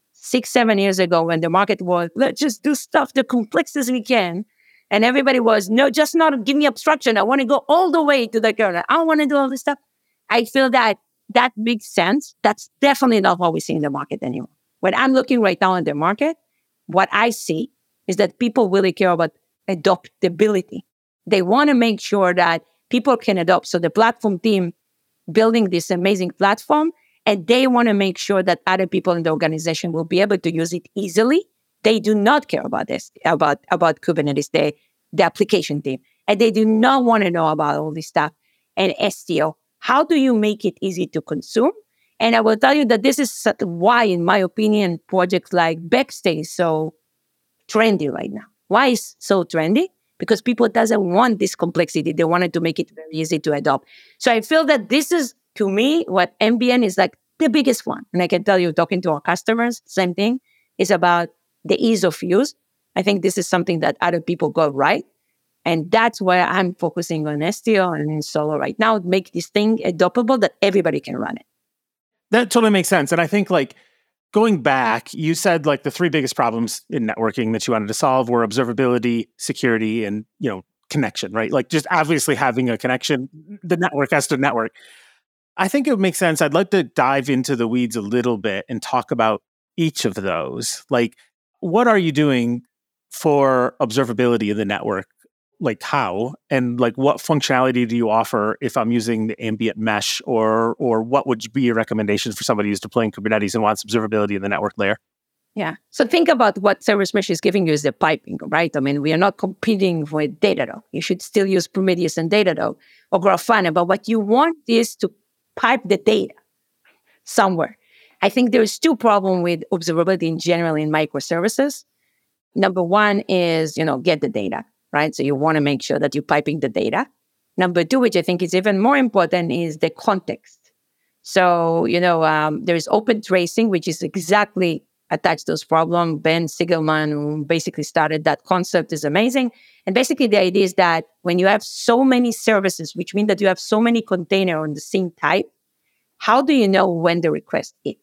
6-7 years ago, when the market was, let's just do stuff the complex as we can. And everybody was, no, just not give me abstraction. I want to go all the way to the kernel. I don't want to do all this stuff. I feel that makes sense. That's definitely not what we see in the market anymore. When I'm looking right now in the market, what I see is that people really care about adoptability. They want to make sure that people can adopt. So the platform team building this amazing platform, and they want to make sure that other people in the organization will be able to use it easily. They do not care about this, about Kubernetes, the application team. And they do not want to know about all this stuff. And STO, how do you make it easy to consume? And I will tell you that this is why, in my opinion, projects like Backstay is so trendy right now. Why is so trendy? Because people doesn't want this complexity. They wanted to make it very easy to adopt. So I feel that this is, to me, what MBN is like the biggest one. And I can tell you, talking to our customers, same thing, is about the ease of use. I think this is something that other people got right. And that's where I'm focusing on STO and in Solo right now, make this thing adoptable that everybody can run it. That totally makes sense. And I think going back, you said the 3 biggest problems in networking that you wanted to solve were observability, security, and, connection, right? Just obviously having a connection, the network has to network. I think it would make sense. I'd like to dive into the weeds a little bit and talk about each of those. What are you doing for observability of the network? How? And what functionality do you offer if I'm using the ambient mesh, or what would be your recommendations for somebody who's deploying Kubernetes and wants observability in the network layer? Yeah. So think about what Service Mesh is giving you is the piping, right? I mean, we are not competing with Datadog. You should still use Prometheus and Datadog or Grafana, but what you want is to pipe the data somewhere. I think there's 2 problems with observability in general in microservices. Number 1 is, get the data, right? So you want to make sure that you're piping the data. Number 2, which I think is even more important, is the context. So, there's open tracing, which is exactly attached to those problems. Ben Siegelman, who basically started that concept, is amazing. And basically the idea is that when you have so many services, which means that you have so many containers on the same type, how do you know when the request hit?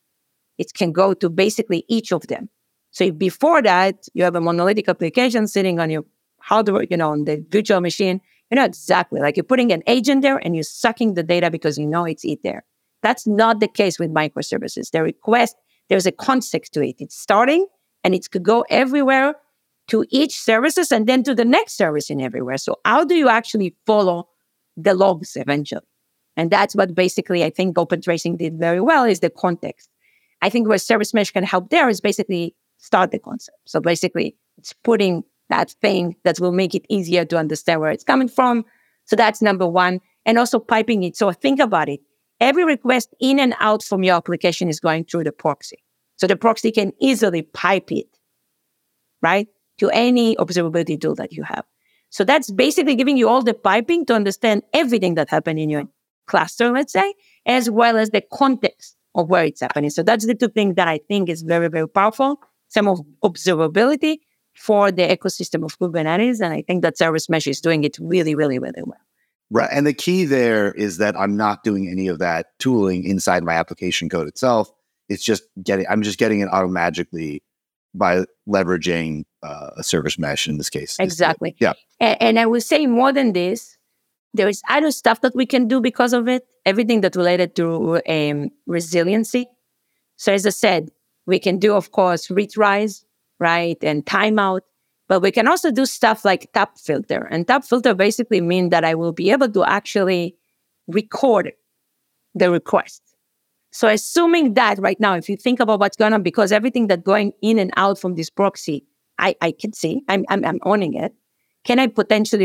It can go to basically each of them. So if before that, you have a monolithic application sitting on your hardware, on the virtual machine, exactly, you're putting an agent there and you're sucking the data because it's it there. That's not the case with microservices. The request, there's a context to it. It's starting and it could go everywhere to each services and then to the next service in everywhere. So how do you actually follow the logs eventually? And that's what basically I think Open Tracing did very well, is the context. I think where Service Mesh can help there is basically start the concept. So basically it's putting that thing that will make it easier to understand where it's coming from. So that's number 1. And also piping it. So think about it. Every request in and out from your application is going through the proxy. So the proxy can easily pipe it, right, to any observability tool that you have. So that's basically giving you all the piping to understand everything that happened in your cluster, let's say, as well as the context of where it's happening. So that's the 2 things that I think is very, very powerful. Some of observability for the ecosystem of Kubernetes. And I think that Service Mesh is doing it really, really, really well. Right. And the key there is that I'm not doing any of that tooling inside my application code itself. It's just I'm just getting it automagically by leveraging a service mesh in this case. Exactly. Yeah. And I will say more than this, there is other stuff that we can do because of it, everything that related to resiliency. So as I said, we can do, of course, retries, right, and timeout, but we can also do stuff like tap filter. And tap filter basically means that I will be able to actually record the request. So assuming that right now, if you think about what's going on, because everything that's going in and out from this proxy, I can see, I'm owning it. Can I potentially,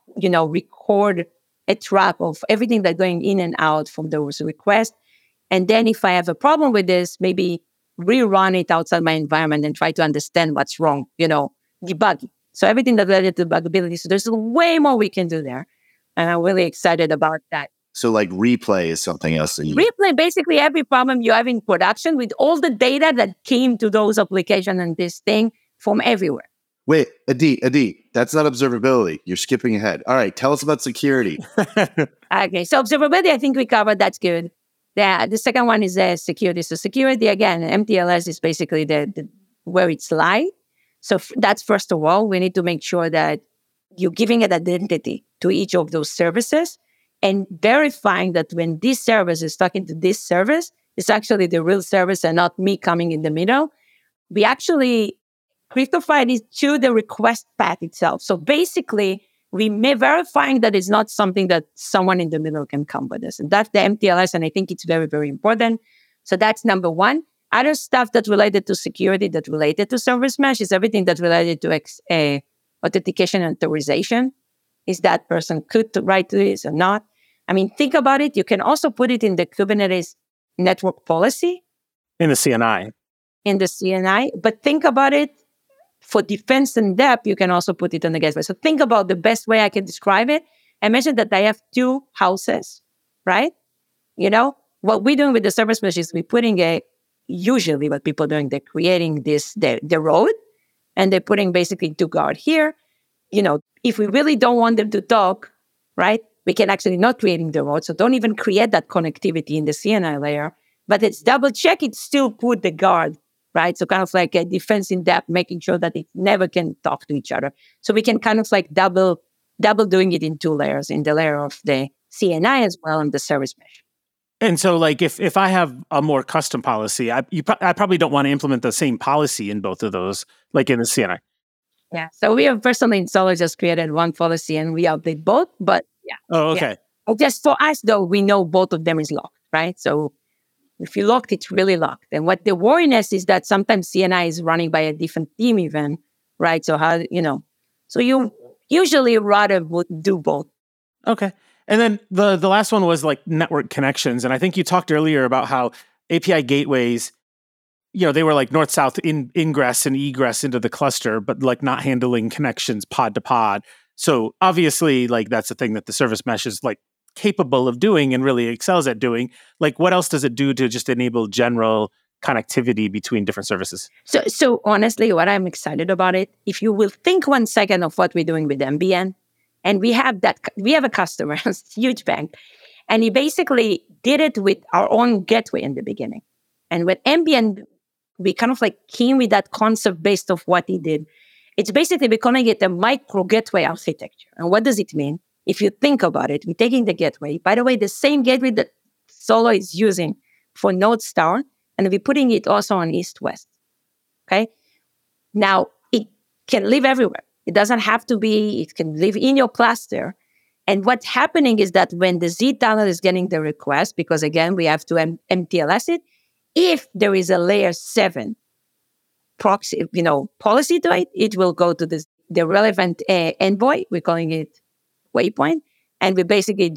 record a track of everything that's going in and out from those requests? And then if I have a problem with this, maybe rerun it outside my environment and try to understand what's wrong, debugging. So everything that's related to buggability. So there's way more we can do there. And I'm really excited about that. So like replay is something else that you... Replay basically every problem you have in production with all the data that came to those applications and this thing from everywhere. Wait, Adi, that's not observability. You're skipping ahead. All right, tell us about security. Okay, so observability, I think we covered. That's good. The second one is security. So security, again, MTLS is basically the where it's live. So that's first of all, we need to make sure that you're giving an identity to each of those services and verifying that when this service is talking to this service, it's actually the real service and not me coming in the middle. We actually cryptograph it to the request path itself. So basically, we may verifying that it's not something that someone in the middle can come with us. And that's the MTLS, and I think it's very, very important. So that's number one. Other stuff that's related to security, that related to service mesh, is everything that's related to authentication and authorization. Is that person could write to this or not? I mean, think about it. You can also put it in the Kubernetes network policy. In the CNI. In the CNI. But think about it. For defense and depth, you can also put it on the gateway. So think about the best way I can describe it. I mentioned that I have two houses, right? What we're doing with the service mesh is we're putting usually what people are doing, they're creating the road, and they're putting basically two guard here. If we really don't want them to talk, right, we can actually not creating the road. So don't even create that connectivity in the CNI layer, but it's double check it, still put the guard, right? So kind of like a defense in depth, making sure that it never can talk to each other. So we can kind of like double doing it in two layers, in the layer of the CNI as well and the service mesh. And so like if I have a more custom policy, I probably don't want to implement the same policy in both of those, like in the CNI. Yeah. So we have personally in Solar just created one policy and we update both, but yeah. Oh, okay. Yeah. Just for us though, we know both of them is locked, right? So if you locked, it's really locked. And what the worriness is that sometimes CNI is running by a different team even, right? So so you usually rather would do both. Okay. And then the last one was like network connections. And I think you talked earlier about how API gateways, they were like north-south ingress and egress into the cluster, but like not handling connections pod to pod. So obviously like that's a thing that the service mesh is like capable of doing and really excels at doing. Like what else does it do to just enable general connectivity between different services? So honestly, what I'm excited about it, if you will think 1 second of what we're doing with MBN, and we have a customer, a huge bank, and he basically did it with our own gateway in the beginning. And with MBN, we kind of like came with that concept based of what he did. It's basically becoming it a micro gateway architecture. And what does it mean? If you think about it, we're taking the gateway. By the way, the same gateway that Solo is using for Node-Star, and we're putting it also on East-West. Okay? Now, it can live everywhere. It doesn't have to be, it can live in your cluster. And what's happening is that when the Z tunnel is getting the request, because again, we have to MTLS it, if there is a layer 7 proxy, policy to it, it will go to the relevant envoy. We're calling it waypoint. And we basically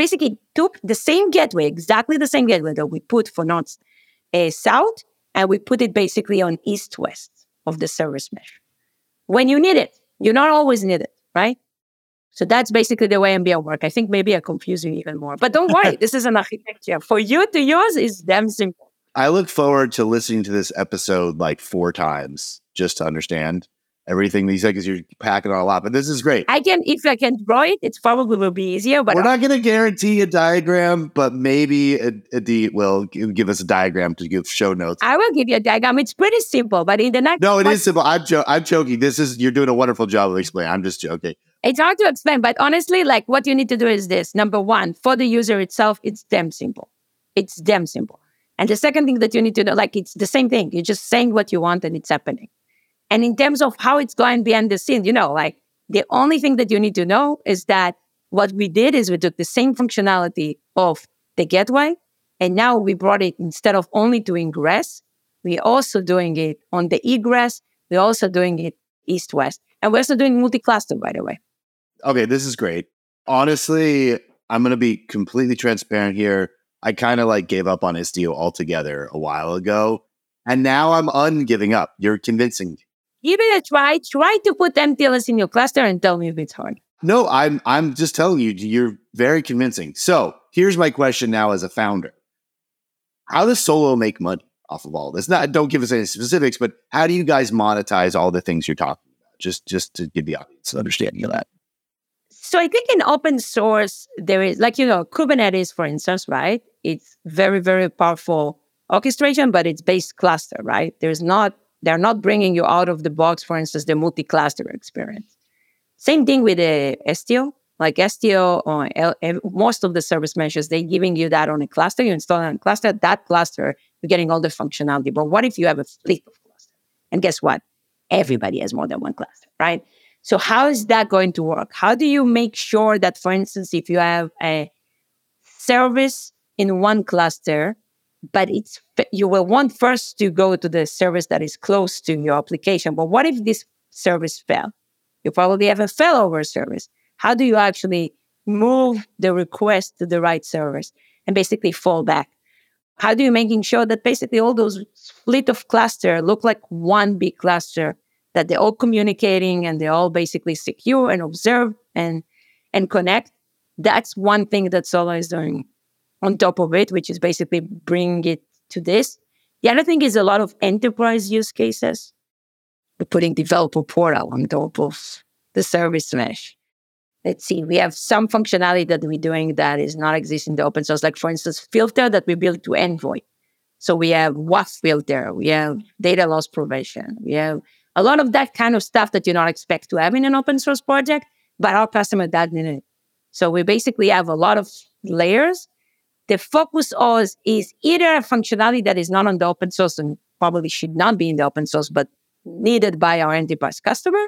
took the same gateway, exactly the same gateway that we put for North South, and we put it basically on East-West of the service mesh. When you need it, you not always need it, right? So that's basically the way MBN works. I think maybe I confuse you even more. But don't worry, this is an architecture. For you to use is damn simple. I look forward to listening to this episode like 4 times just to understand. everything that you said because you're packing on a lot. But this is great. If I can draw it, it probably will be easier. But we're not going to guarantee a diagram, but maybe Adi will give us a diagram to give show notes. I will give you a diagram. It's pretty simple, but in the next... No, it is simple. I'm joking. You're doing a wonderful job of explaining. I'm just joking. It's hard to explain, but honestly, like what you need to do is this. Number one, for the user itself, it's damn simple. It's damn simple. And the second thing that you need to know, like it's the same thing. You're just saying what you want and it's happening. And in terms of how it's going behind the scenes, like the only thing that you need to know is that what we did is we took the same functionality of the gateway, and now we brought it, instead of only doing ingress, we're also doing it on the egress. We're also doing it east-west. And we're also doing multi-cluster, by the way. Okay, this is great. Honestly, I'm going to be completely transparent here. I kind of like gave up on Istio altogether a while ago. And now I'm ungiving up. You're convincing me. Give it a try. Try to put MTLS in your cluster and tell me if it's hard. No, I'm just telling you, you're very convincing. So here's my question now as a founder. How does Solo make money off of all this? Don't give us any specifics, but how do you guys monetize all the things you're talking about? Just to give the audience an understanding of that. So I think in open source, there is, Kubernetes, for instance, right? It's very, very powerful orchestration, but it's based cluster, right? They're not bringing you out of the box, for instance, the multi-cluster experience. Same thing with the Istio. Like Istio or most of the service meshes, they're giving you that on a cluster. You install it on a cluster. That cluster, you're getting all the functionality. But what if you have a fleet of clusters? And guess what? Everybody has more than one cluster, right? So how is that going to work? How do you make sure that, for instance, if you have a service in one cluster, but you will want first to go to the service that is close to your application. But what if this service fails? You probably have a failover service. How do you actually move the request to the right service and basically fall back? How do you making sure that basically all those fleet of cluster look like one big cluster, that they're all communicating and they're all basically secure and observe and connect? That's one thing that Solo is doing on top of it, which is basically bringing it to this. The other thing is a lot of enterprise use cases. We're putting developer portal on top of the service mesh. Let's see, we have some functionality that we're doing that is not existing in the open source. Like, for instance, filter that we built to Envoy. So we have WAF filter, we have data loss prevention, we have a lot of that kind of stuff that you don't expect to have in an open source project, but our customer doesn't need it. So we basically have a lot of layers. The focus is either a functionality that is not on the open source and probably should not be in the open source, but needed by our enterprise customer,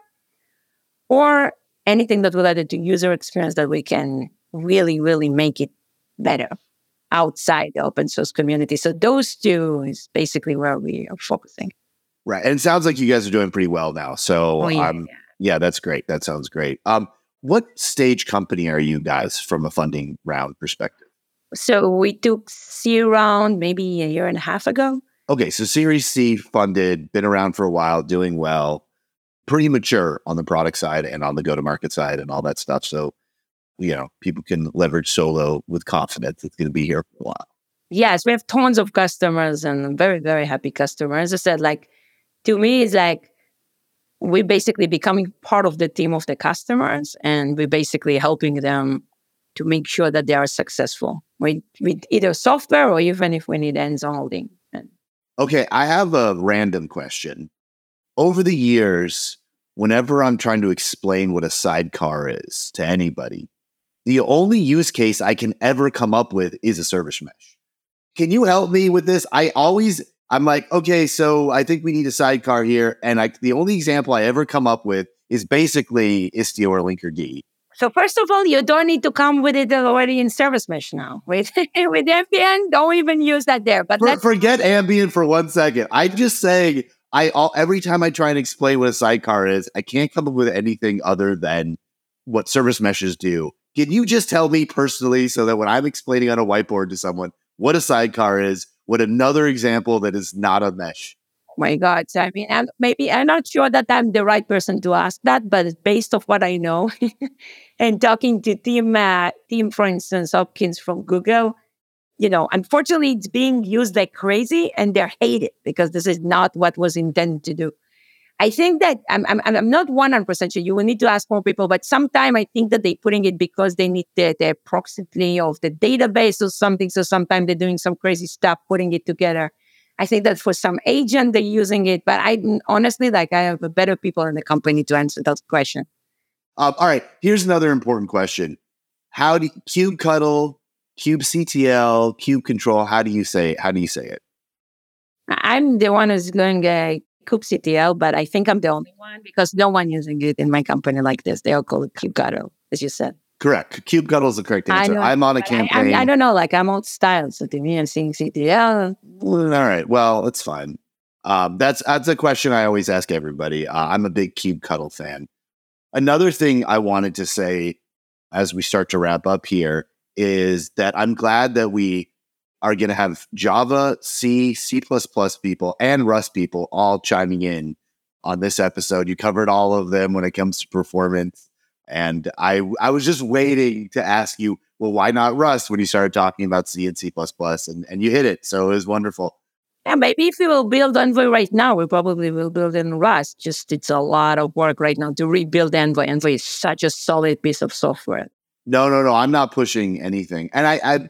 or anything that related to user experience that we can really, really make it better outside the open source community. So those two is basically where we are focusing. Right. And it sounds like you guys are doing pretty well now. So yeah, that's great. That sounds great. What stage company are you guys from a funding round perspective? So we took C round maybe a year and a half ago. Okay, so Series C funded, been around for a while, doing well, pretty mature on the product side and on the go-to-market side and all that stuff. So, people can leverage Solo with confidence. It's going to be here for a while. Yes, we have tons of customers and very, very happy customers. As I said, to me, it's like we're basically becoming part of the team of the customers, and we're basically helping them to make sure that they are successful with either software or even if we need hands-on holding. Okay, I have a random question. Over the years, whenever I'm trying to explain what a sidecar is to anybody, the only use case I can ever come up with is a service mesh. Can you help me with this? I'm like, okay, so I think we need a sidecar here. And the only example I ever come up with is basically Istio or Linkerd. So first of all, you don't need to come with it already in service mesh now. With Ambient, don't even use that there. But forget Ambient for 1 second. I'm just saying, every time I try and explain what a sidecar is, I can't come up with anything other than what service meshes do. Can you just tell me personally, so that when I'm explaining on a whiteboard to someone what a sidecar is, what another example that is not a mesh? Oh my God. So, I'm not sure that I'm the right person to ask that, but based off what I know and talking to Tim, for instance, Hopkins from Google, unfortunately, it's being used like crazy and they're hated because this is not what was intended to do. I think that I'm not 100% sure. You will need to ask more people, but sometimes I think that they're putting it because they need the proximity of the database or something. So sometimes they're doing some crazy stuff, putting it together. I think that for some agent, they're using it, but I honestly, like, I have better people in the company to answer that question. All right. Here's another important question. How do kubectl, kubectl, kubectl, how do you say it? I'm the one who's going kubectl, but I think I'm the only one because no one using it in my company like this. They all call it kubectl, as you said. Correct. Kubectl is the correct answer. I'm on a campaign. I don't know. Like, I'm old style, so to me, I'm seeing CTL. All right. Well, it's fine. That's a question I always ask everybody. I'm a big kubectl fan. Another thing I wanted to say as we start to wrap up here is that I'm glad that we are going to have Java, C, C++ people, and Rust people all chiming in on this episode. You covered all of them when it comes to performance. And I was just waiting to ask you, well, why not Rust when you started talking about C and C++? And you hit it. So it was wonderful. Yeah, maybe if we will build Envoy right now, we probably will build in Rust. Just it's a lot of work right now to rebuild Envoy. Envoy is such a solid piece of software. No. I'm not pushing anything. And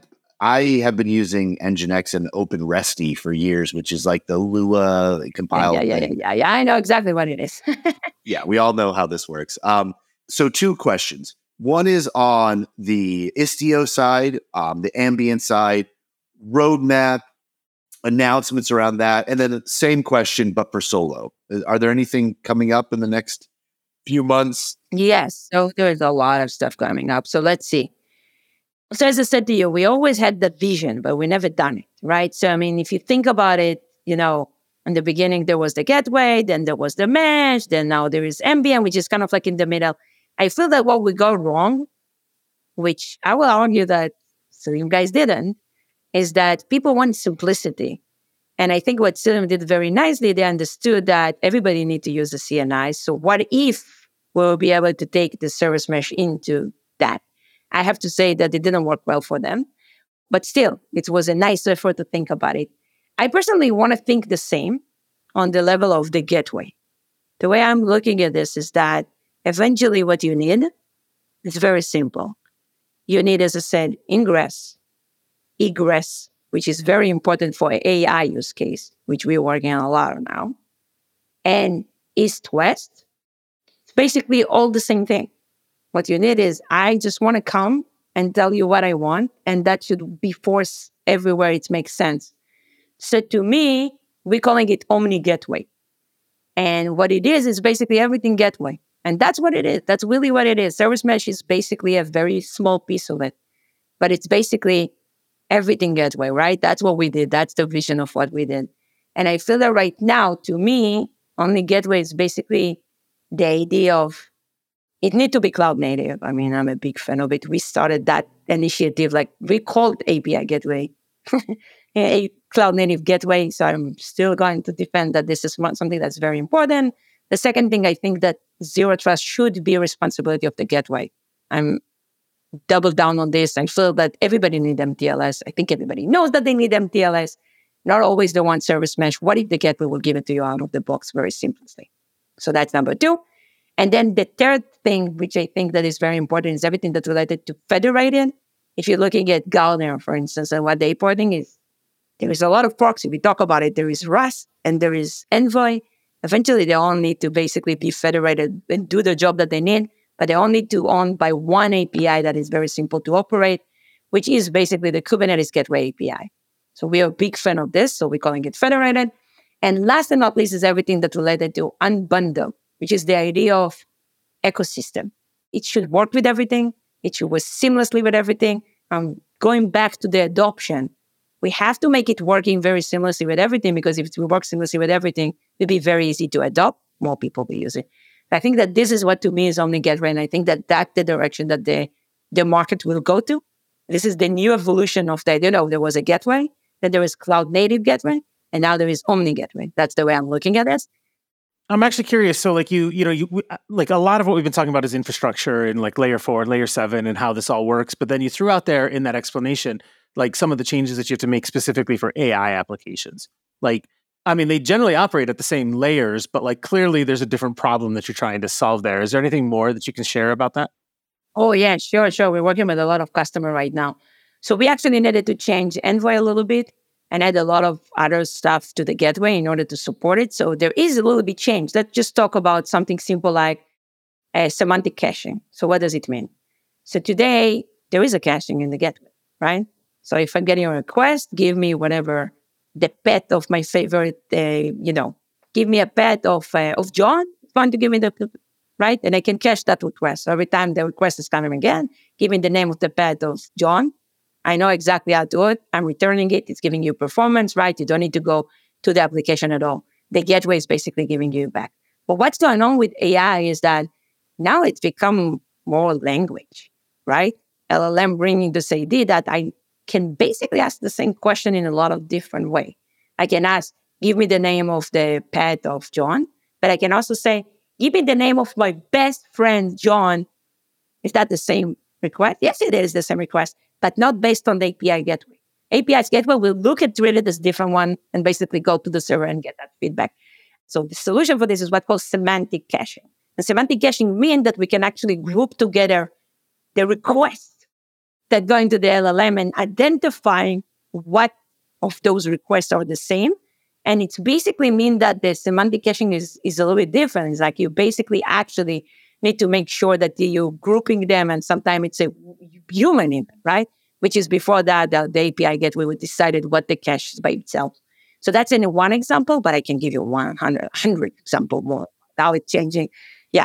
I have been using Nginx and OpenResty for years, which is like the Lua compile thing. Yeah. I know exactly what it is. Yeah, we all know how this works. So 2 questions. One is on the Istio side, the ambient side, roadmap, announcements around that, and then the same question, but for Solo. Are there anything coming up in the next few months? Yes. So there's a lot of stuff coming up. So let's see. So as I said to you, we always had the vision, but we never done it, right? So, I mean, if you think about it, in the beginning, there was the gateway, then there was the mesh, then now there is ambient, which is kind of like in the middle. I feel that what we got wrong, which I will argue that so you guys didn't, is that people want simplicity. And I think what Cilium did very nicely, they understood that everybody needs to use the CNI. So what if we'll be able to take the service mesh into that? I have to say that it didn't work well for them. But still, it was a nice effort to think about it. I personally want to think the same on the level of the gateway. The way I'm looking at this is that eventually what you need is very simple. You need, as I said, ingress, egress, which is very important for AI use case, which we're working on a lot on now, and east-west. It's basically all the same thing. What you need is, I just want to come and tell you what I want, and that should be forced everywhere it makes sense. So to me, we're calling it Omni Gateway. And what it is basically everything gateway. And that's what it is. That's really what it is. Service mesh is basically a very small piece of it. But it's basically everything gateway, right? That's what we did. That's the vision of what we did. And I feel that right now, to me, Omni Gateway is basically the idea of it need to be cloud native. I mean, I'm a big fan of it. We started that initiative, like we called API Gateway, a cloud native gateway. So I'm still going to defend that this is something that's very important. The second thing, I think that Zero Trust should be a responsibility of the gateway. I'm double down on this. I feel that everybody needs MTLS. I think everybody knows that they need MTLS. Not always the one service mesh. What if the gateway will give it to you out of the box very simply? So that's number 2. And then the third thing, which I think that is very important, is everything that's related to federated. If you're looking at Gartner, for instance, and what they're reporting is there is a lot of proxy. We talk about it. There is Rust and there is Envoy. Eventually, they all need to basically be federated and do the job that they need, but they all need to own by one API that is very simple to operate, which is basically the Kubernetes Gateway API. So we are a big fan of this, so we're calling it federated. And last and not least is everything that's related to unbundle, which is the idea of ecosystem. It should work with everything. It should work seamlessly with everything. Going back to the adoption, we have to make it working very seamlessly with everything, because if it works seamlessly with everything, it'll be very easy to adopt. More people will use it. I think that this is what to me is Omni Gateway, and I think that that's the direction that the market will go to. This is the new evolution of the, there was a gateway, then there was cloud native gateway, and now there is Omni Gateway. That's the way I'm looking at this. I'm actually curious. So like you like a lot of what we've been talking about is infrastructure and like layer 4, layer 7 and how this all works. But then you threw out there in that explanation, like some of the changes that you have to make specifically for AI applications. Like I mean, they generally operate at the same layers, but like clearly there's a different problem that you're trying to solve there. Is there anything more that you can share about that? Oh, yeah, sure. We're working with a lot of customers right now. So we actually needed to change Envoy a little bit and add a lot of other stuff to the gateway in order to support it. So there is a little bit change. Let's just talk about something simple like semantic caching. So what does it mean? So today, there is a caching in the gateway, right? So if I'm getting a request, give me whatever the pet of my favorite, give me a pet of John. Want to give me right? And I can cache that request. So every time the request is coming again, give me the name of the pet of John. I know exactly how to do it. I'm returning it. It's giving you performance, right? You don't need to go to the application at all. The gateway is basically giving you back. But what's going on with AI is that now it's become more language, right? LLM bringing this idea that I can basically ask the same question in a lot of different ways. I can ask, give me the name of the pet of John, but I can also say, give me the name of my best friend, John. Is that the same request? Yes, it is the same request, but not based on the API gateway. API gateway will look at it as a different one and basically go to the server and get that feedback. So the solution for this is what's called semantic caching. And semantic caching means that we can actually group together the requests that go into the LLM and identifying what of those requests are the same. And it's basically mean that the semantic caching is a little bit different. It's like you basically actually need to make sure that you're grouping them, and sometimes it's a human in it, right? Which is before that, the API gateway would decided what the cache is by itself. So that's in one example, but I can give you 100 example more. How it's changing. Yeah.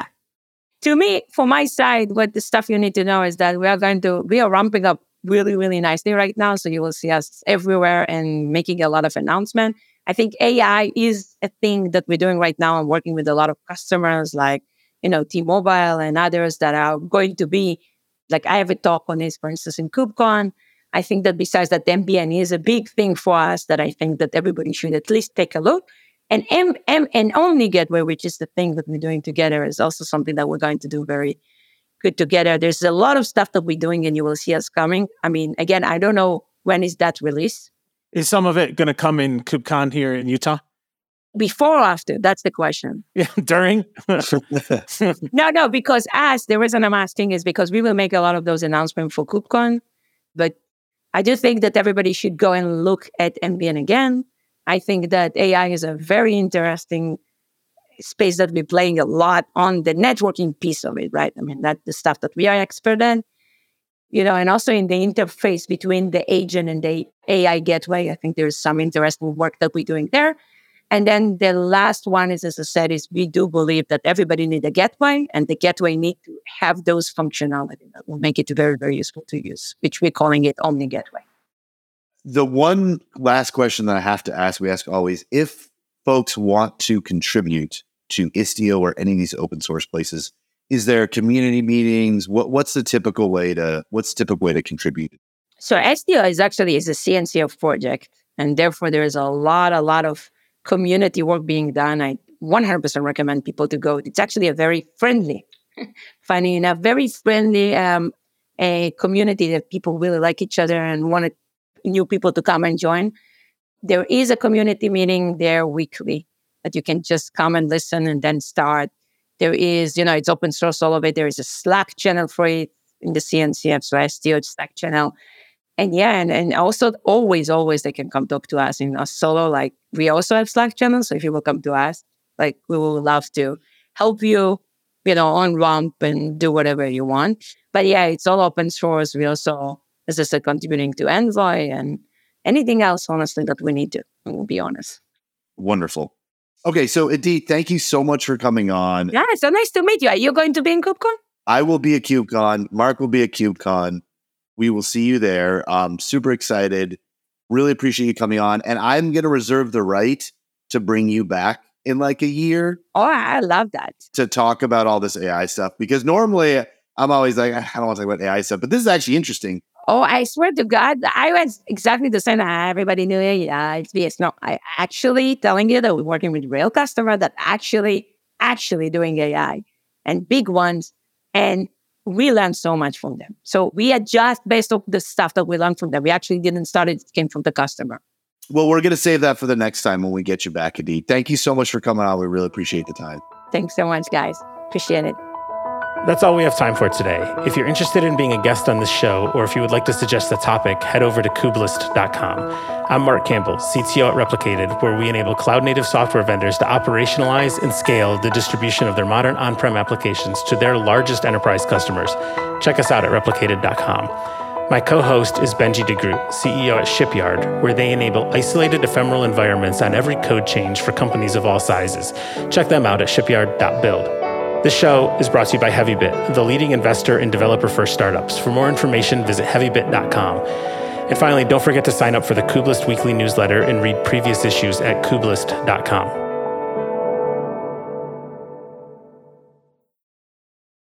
To me, for my side, what the stuff you need to know is that we are ramping up really, really nicely right now. So you will see us everywhere and making a lot of announcements. I think AI is a thing that we're doing right now. I'm working with a lot of customers like, T-Mobile and others that are going to be, like I have a talk on this, for instance, in KubeCon. I think that besides that, MBN is a big thing for us that I think that everybody should at least take a look. And and Omni Gateway, which is the thing that we're doing together, is also something that we're going to do very good together. There's a lot of stuff that we're doing and you will see us coming. I mean, again, I don't know when is that release. Is some of it going to come in KubeCon here in Utah? Before or after? That's the question. Yeah, during? No, because the reason I'm asking is because we will make a lot of those announcements for KubeCon. But I do think that everybody should go and look at MBN again. I think that AI is a very interesting space that we're playing a lot on the networking piece of it, right? I mean, that's the stuff that we are expert in. And also in the interface between the agent and the AI gateway, I think there's some interesting work that we're doing there. And then the last one is, as I said, is we do believe that everybody needs a gateway, and the gateway need to have those functionality that will make it very, very useful to use, which we're calling it Omni Gateway. The one last question that I have to ask, we ask always, if folks want to contribute to Istio or any of these open source places, is there community meetings? What's the typical way to contribute? So Istio is a CNCF project, and therefore there is a lot of community work being done. I 100% recommend people to go. It's actually a very friendly, funny enough, very friendly a community that people really like each other and wanted new people to come and join. There is a community meeting there weekly that you can just come and listen and then start. There is, it's open source, all of it. There is a Slack channel for it in the CNCF, so Istio Slack channel. And and also always they can come talk to us in us solo. Like we also have Slack channels. So if you will come to us, like we will love to help you, on ramp and do whatever you want. But it's all open source. We also, as I said, contributing to Envoy and anything else, honestly, that we need to, we'll be honest. Wonderful. Okay, so Idit, thank you so much for coming on. Yeah, so nice to meet you. Are you going to be in KubeCon? I will be at KubeCon. Mark will be at KubeCon. We will see you there. Super excited. Really appreciate you coming on. And I'm going to reserve the right to bring you back in like a year. Oh, I love that. To talk about all this AI stuff. Because normally I'm always like, I don't want to talk about AI stuff. But this is actually interesting. Oh, I swear to God, I was exactly the same. Everybody knew it. Yeah, it's BS. No, I actually telling you that we're working with real customers that actually doing AI and big ones. And we learned so much from them. So we adjust based on the stuff that we learned from them. We actually didn't start it. It came from the customer. Well, we're going to save that for the next time when we get you back, Adi. Thank you so much for coming on. We really appreciate the time. Thanks so much, guys. Appreciate it. That's all we have time for today. If you're interested in being a guest on this show, or if you would like to suggest a topic, head over to kubelist.com. I'm Mark Campbell, CTO at Replicated, where we enable cloud-native software vendors to operationalize and scale the distribution of their modern on-prem applications to their largest enterprise customers. Check us out at replicated.com. My co-host is Benji DeGroot, CEO at Shipyard, where they enable isolated ephemeral environments on every code change for companies of all sizes. Check them out at shipyard.build. This show is brought to you by HeavyBit, the leading investor in developer-first startups. For more information, visit heavybit.com. And finally, don't forget to sign up for the Kubelist weekly newsletter and read previous issues at kubelist.com.